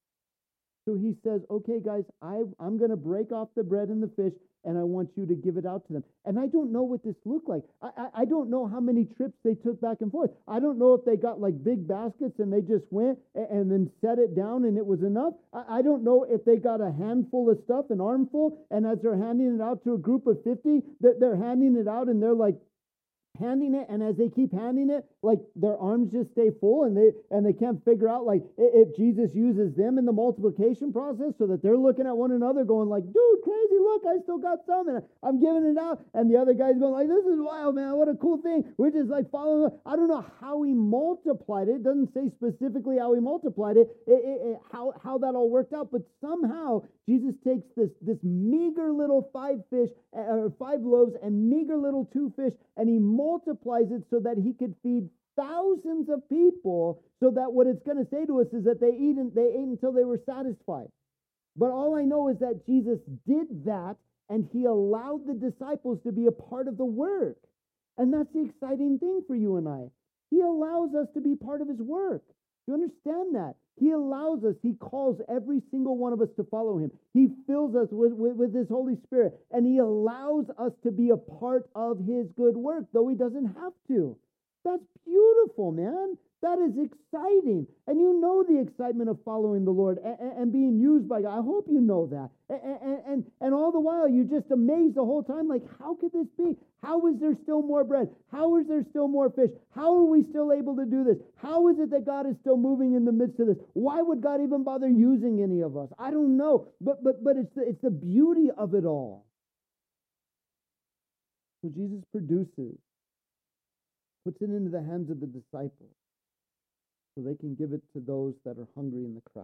So he says, okay, guys, I, I'm going to break off the bread and the fish, and I want you to give it out to them. And I don't know what this looked like. I, I, I don't know how many trips they took back and forth. I don't know if they got like big baskets and they just went and, and then set it down and it was enough. I, I don't know if they got a handful of stuff, an armful, and as they're handing it out to a group of fifty, they're, they're handing it out and they're like, handing it, and as they keep handing it, like their arms just stay full, and they and they can't figure out like if Jesus uses them in the multiplication process, so that they're looking at one another going like, dude, crazy, look, I still got some and I'm giving it out, and the other guy's going like, this is wild, man, what a cool thing. We're just like following. I don't know how he multiplied it. It doesn't say specifically how he multiplied it, it, it, it how how that all worked out, but somehow Jesus takes this this meager little five fish or five loaves and meager little two fish, and he multiplies it so that he could feed thousands of people, so that what it's going to say to us is that they eat and they ate until they were satisfied. But all I know is that Jesus did that, and he allowed the disciples to be a part of the work. And that's the exciting thing for you and I. He allows us to be part of his work. Do you understand that? He allows us, he calls every single one of us to follow him. He fills us with, with, with his Holy Spirit, and he allows us to be a part of his good work, though he doesn't have to. That's beautiful, man. That is exciting. And you know the excitement of following the Lord and, and, and being used by God. I hope you know that. And, and, and, and all the while, you're just amazed the whole time, like, how could this be? How is there still more bread? How is there still more fish? How are we still able to do this? How is it that God is still moving in the midst of this? Why would God even bother using any of us? I don't know. But but but it's the, it's the beauty of it all. So Jesus produces, puts it into the hands of the disciples, so they can give it to those that are hungry in the crowd.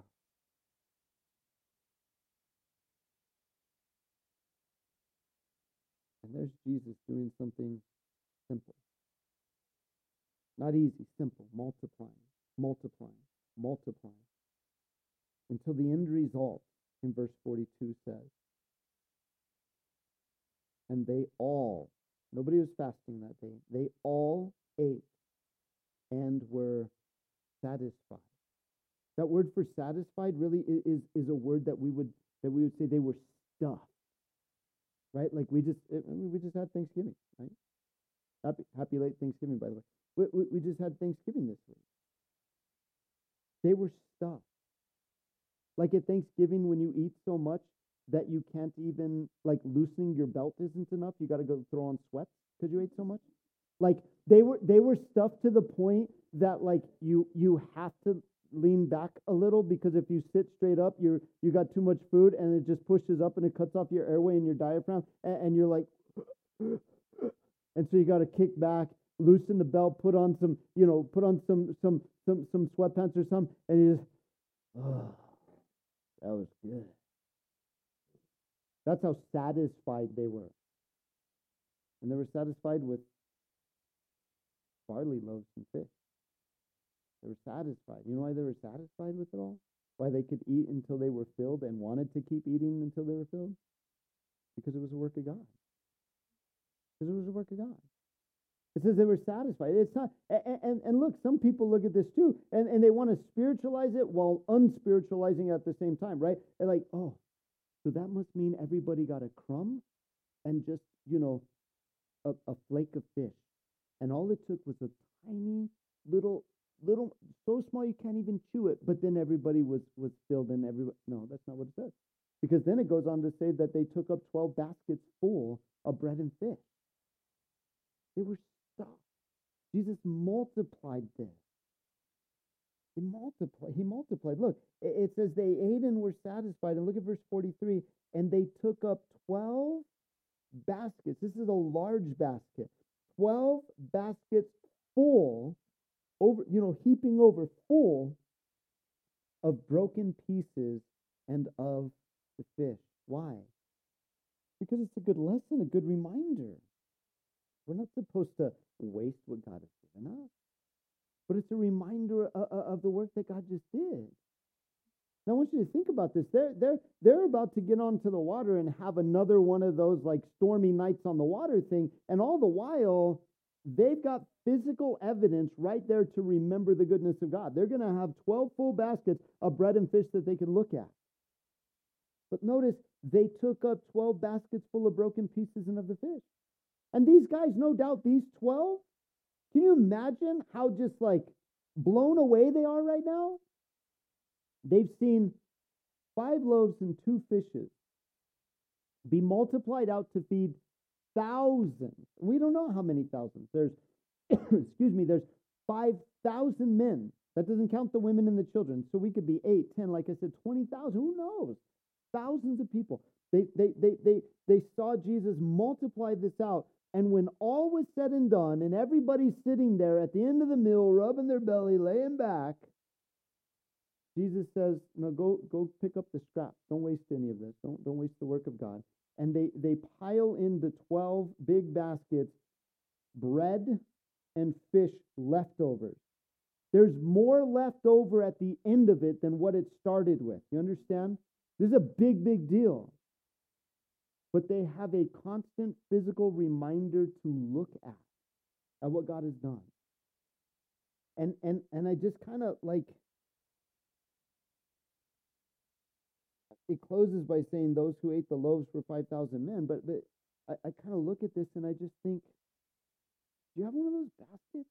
And there's Jesus doing something simple. Not easy, simple. Multiplying, multiplying, multiplying. Until the end result, in verse forty-two says, and they all, nobody was fasting that day, they all ate and were satisfied. That word for satisfied really is, is a word that we would that we would say they were stuffed. Right? Like we just I mean, we just had Thanksgiving, right? Happy happy late Thanksgiving, by the way. We, we, we just had Thanksgiving this week. They were stuffed. Like at Thanksgiving, when you eat so much that you can't even, like loosening your belt isn't enough. You got to go throw on sweats because you ate so much. Like they were they were stuffed to the point that like you you have to lean back a little, because if you sit straight up, you're you got too much food and it just pushes up and it cuts off your airway and your diaphragm, and, and you're like, and so you got to kick back, loosen the belt, put on some, you know, put on some some some some sweatpants or something, and you just, oh, that was good. That's how satisfied they were, and they were satisfied with barley loaves and fish. They were satisfied. You know why they were satisfied with it all? Why they could eat until they were filled and wanted to keep eating until they were filled? Because it was a work of God. Because it was a work of God. It says they were satisfied. It's not, and, and, and look, some people look at this too, and, and they want to spiritualize it while unspiritualizing it at the same time, right? They're like, oh, so that must mean everybody got a crumb and just, you know, a, a flake of fish. And all it took was a tiny little, little, so small you can't even chew it, but then everybody was, was filled and everybody, no, that's not what it says. Because then it goes on to say that they took up twelve baskets full of bread and fish. They were stuffed. Jesus multiplied this. He multiplied. He multiplied. Look, it says they ate and were satisfied. And look at verse forty-three. And they took up twelve baskets. This is a large basket. twelve baskets full, over, you know, heaping over full of broken pieces and of the fish. Why? Because it's a good lesson, a good reminder. We're not supposed to waste what God has given us, but it's a reminder of, of the work that God just did. Now, I want you to think about this. They're, they're, they're about to get onto the water and have another one of those like stormy nights on the water thing, and all the while, they've got physical evidence right there to remember the goodness of God. They're going to have twelve full baskets of bread and fish that they can look at. But notice, they took up twelve baskets full of broken pieces and of the fish. And these guys, no doubt, these twelve, can you imagine how just like blown away they are right now? They've seen five loaves and two fishes be multiplied out to feed thousands. We don't know how many thousands. There's, excuse me, there's five thousand men. That doesn't count the women and the children. So we could be eight, ten, like I said, twenty thousand. Who knows? Thousands of people. They, they, they, they, they saw Jesus multiply this out. And when all was said and done, and everybody's sitting there at the end of the meal, rubbing their belly, laying back, Jesus says, no, go, go pick up the scraps. Don't waste any of this. Don't, don't waste the work of God. And they, they pile into twelve big baskets, bread and fish leftovers. There's more left over at the end of it than what it started with. You understand? This is a big, big deal. But they have a constant physical reminder to look at, at what God has done. And and and I just kind of like, it closes by saying those who ate the loaves were five thousand men. But, but I, I kind of look at this and I just think, do you have one of those baskets?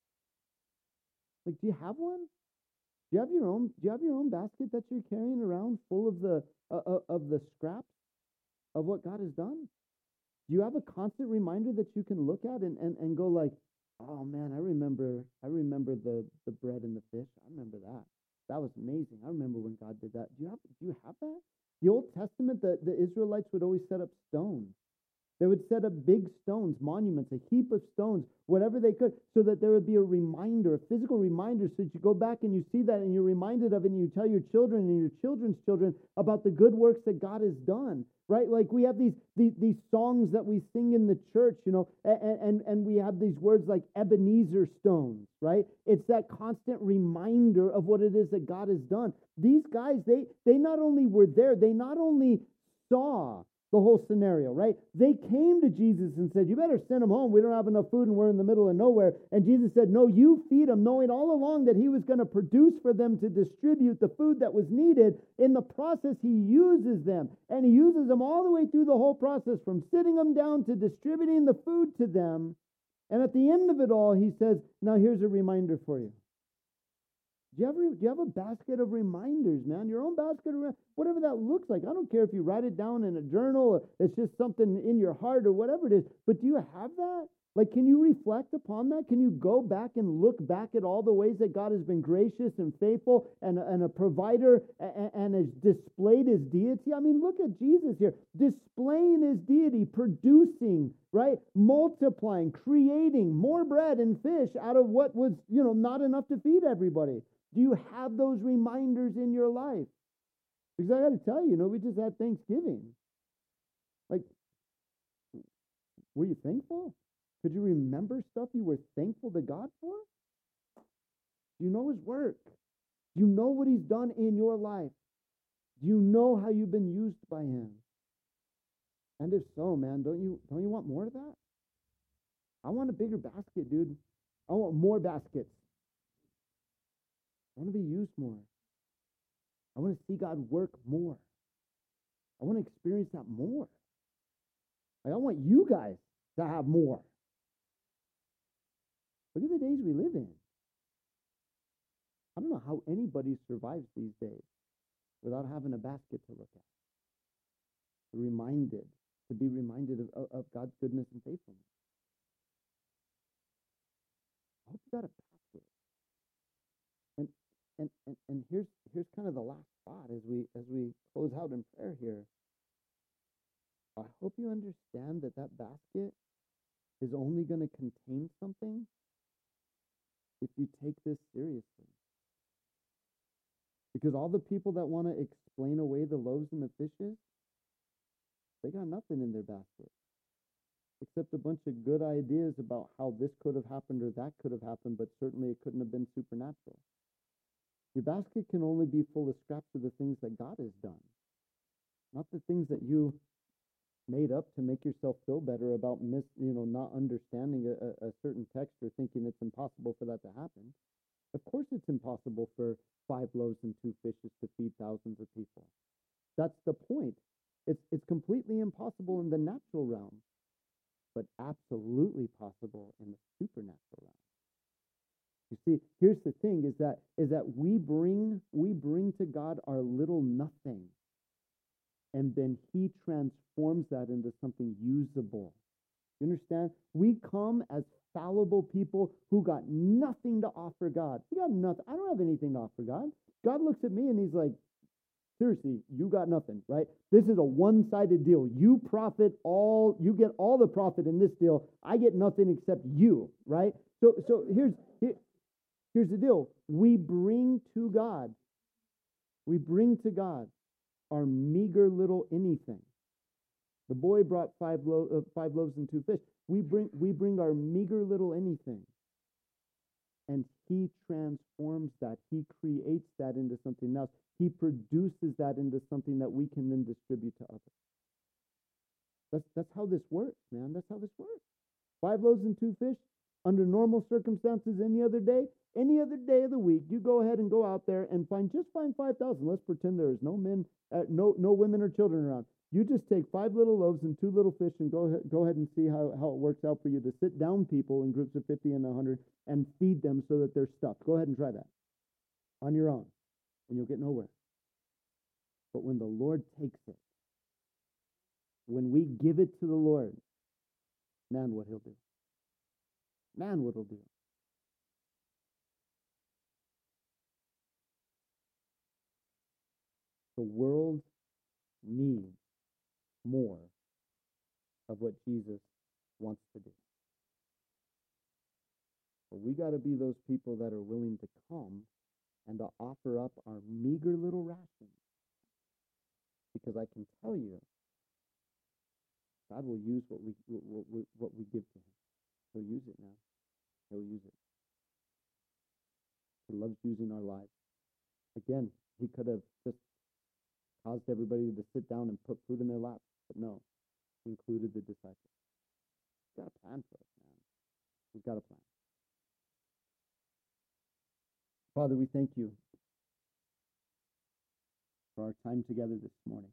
Like, do you have one? Do you have your own? Do you have your own basket that you're carrying around full of the uh, of the scraps of what God has done? Do you have a constant reminder that you can look at and, and, and go like, oh man, I remember I remember the, the bread and the fish. I remember that. That was amazing. I remember when God did that. Do you have do you have that? The Old Testament, the, the Israelites would always set up stones. They would set up big stones, monuments, a heap of stones, whatever they could, so that there would be a reminder, a physical reminder, so that you go back and you see that and you're reminded of it and you tell your children and your children's children about the good works that God has done, right? Like we have these these, these songs that we sing in the church, you know, and, and, and we have these words like Ebenezer stones, right? It's that constant reminder of what it is that God has done. These guys, they they not only were there, they not only saw the whole scenario, right? They came to Jesus and said, you better send them home. We don't have enough food and we're in the middle of nowhere. And Jesus said, no, you feed them, knowing all along that he was going to produce for them to distribute the food that was needed. In the process, he uses them. And he uses them all the way through the whole process, from sitting them down to distributing the food to them. And at the end of it all, he says, now here's a reminder for you. Do you, have, do you have a basket of reminders, man? Your own basket of reminders, whatever that looks like. I don't care if you write it down in a journal or it's just something in your heart or whatever it is. But do you have that? Like, can you reflect upon that? Can you go back and look back at all the ways that God has been gracious and faithful and, and a provider and, and has displayed his deity? I mean, look at Jesus here, displaying his deity, producing, right? Multiplying, creating more bread and fish out of what was, you know, not enough to feed everybody. Do you have those reminders in your life? Because I got to tell you, you know, we just had Thanksgiving. Like, were you thankful? Could you remember stuff you were thankful to God for? Do you know his work? Do you know what he's done in your life? Do you know how you've been used by him? And if so, man, don't you don't you want more of that? I want a bigger basket, dude. I want more baskets. I want to be used more. I want to see God work more. I want to experience that more. Like, I want you guys to have more. Look at the days we live in. I don't know how anybody survives these days without having a basket to look at, reminded, to be reminded of, of, of God's goodness and faithfulness. I hope you got a basket. And and and, and here's here's kind of the last thought as we as we close out in prayer here. I hope you understand that that basket is only going to contain something if you take this seriously. Because all the people that want to explain away the loaves and the fishes, they got nothing in their basket except a bunch of good ideas about how this could have happened or that could have happened, but certainly it couldn't have been supernatural. Your basket can only be full of scraps of the things that God has done, not the things that you made up to make yourself feel better about mis, you know, not understanding a, a certain text or thinking it's impossible for that to happen. Of course it's impossible for five loaves and two fishes to feed thousands of people. That's the point. It's it's completely impossible in the natural realm, but absolutely possible in the supernatural realm. You see, here's the thing: is that is that we bring we bring to God our little nothing, and then He transforms that into something usable. You understand? We come as fallible people who got nothing to offer God. We got nothing. I don't have anything to offer God. God looks at me and he's like, seriously, you got nothing, right? This is a one-sided deal. You profit all, you get all the profit in this deal. I get nothing except you, right? So so here's here, here's the deal. We bring to God, we bring to God our meager little anything. The boy brought five, lo- uh, five loaves and two fish. We bring we bring our meager little anything, and He transforms that. He creates that into something else. He produces that into something that we can then distribute to others. That's that's how this works, man. That's how this works. Five loaves and two fish. Under normal circumstances, any other day, any other day of the week, you go ahead and go out there and find just find five thousand. Let's pretend there is no men, uh, no no women or children around. You just take five little loaves and two little fish and go ahead, go ahead and see how, how it works out for you to sit down people in groups of fifty and one hundred and feed them so that they're stuffed. Go ahead and try that on your own, and you'll get nowhere. But when the Lord takes it, when we give it to the Lord, man, what He'll do. Man, what He'll do. The world needs more of what Jesus wants to do. But we got to be those people that are willing to come and to offer up our meager little rations. Because I can tell you, God will use what we what we, what we give to Him. He'll use it now. He'll use it. He loves using our lives. Again, He could have just caused everybody to sit down and put food in their laps, but no, He included the disciples. He's got a plan for us, man. He's got a plan. Father, we thank you for our time together this morning.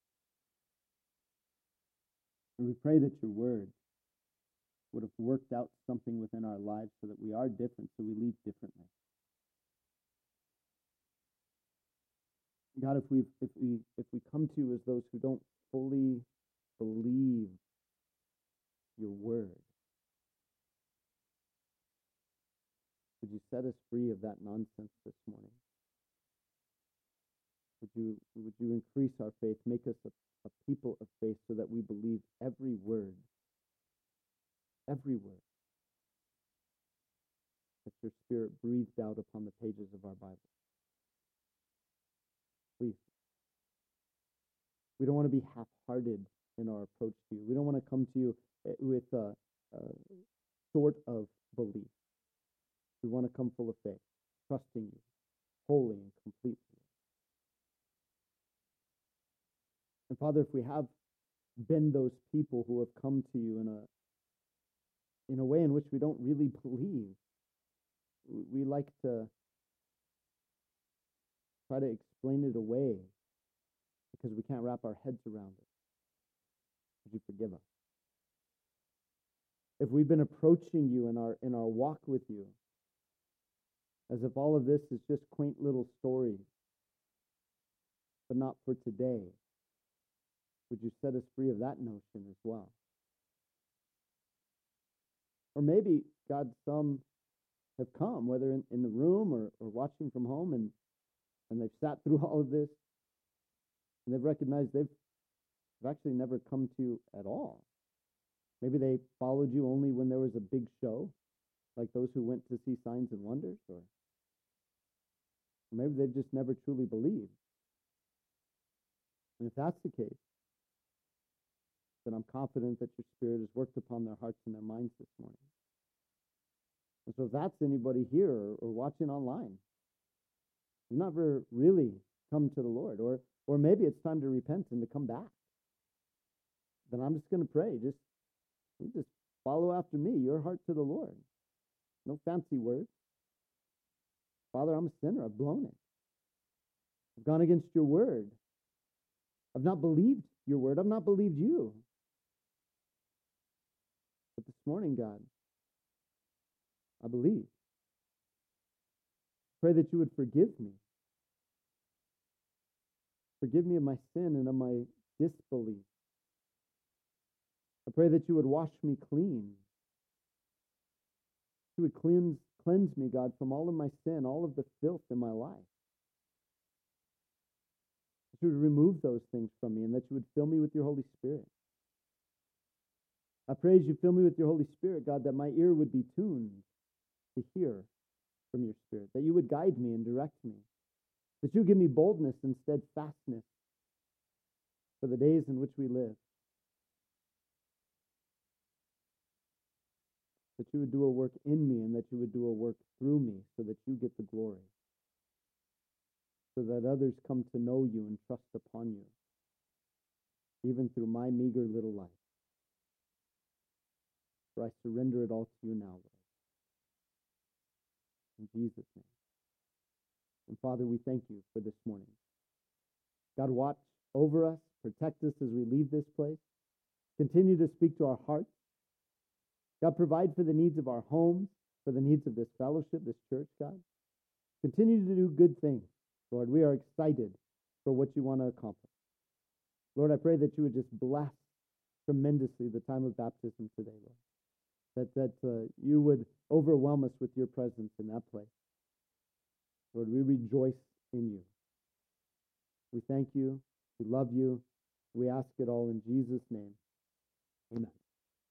And we pray that your word would have worked out something within our lives so that we are different, so we leave differently. God, if we if we if we come to you as those who don't fully believe your word, would you set us free of that nonsense this morning? Would you would you increase our faith, make us a, a people of faith so that we believe every word, every word that your Spirit breathed out upon the pages of our Bible. Please. We don't want to be half-hearted in our approach to you. We don't want to come to you with a, a sort of belief. We want to come full of faith, trusting you, wholly and completely. And Father, if we have been those people who have come to you in a in a way in which we don't really believe, we, we like to try to explain it away because we can't wrap our heads around it. Would you forgive us? If we've been approaching you in our in our walk with you as if all of this is just quaint little stories, but not for today, would you set us free of that notion as well? Or maybe, God, some have come, whether in, in the room or, or watching from home, and, and they've sat through all of this, and they've recognized they've, they've actually never come to you at all. Maybe they followed you only when there was a big show, like those who went to see signs and wonders, or maybe they've just never truly believed. And if that's the case, then I'm confident that your Spirit has worked upon their hearts and their minds this morning. And so if that's anybody here or, or watching online, you've never really come to the Lord, or or maybe it's time to repent and to come back, then I'm just going to pray. Just, just follow after me, your heart to the Lord. No fancy words. Father, I'm a sinner. I've blown it. I've gone against your word. I've not believed your word. I've not believed you. But this morning, God, I believe. Pray that you would forgive me. Forgive me of my sin and of my disbelief. I pray that you would wash me clean. You would cleanse, cleanse me, God, from all of my sin, all of the filth in my life. That you would remove those things from me and that you would fill me with your Holy Spirit. I pray as you fill me with your Holy Spirit, God, that my ear would be tuned to hear from your Spirit, that you would guide me and direct me, that you give me boldness and steadfastness for the days in which we live, that you would do a work in me and that you would do a work through me so that you get the glory, so that others come to know you and trust upon you, even through my meager little life. For I surrender it all to you now, Lord. In Jesus' name. And Father, we thank you for this morning. God, watch over us, protect us as we leave this place. Continue to speak to our hearts. God, provide for the needs of our homes, for the needs of this fellowship, this church, God. Continue to do good things, Lord. We are excited for what you want to accomplish. Lord, I pray that you would just bless tremendously the time of baptism today, Lord. That, that uh, you would overwhelm us with your presence in that place. Lord, we rejoice in you. We thank you. We love you. We ask it all in Jesus' name. Amen.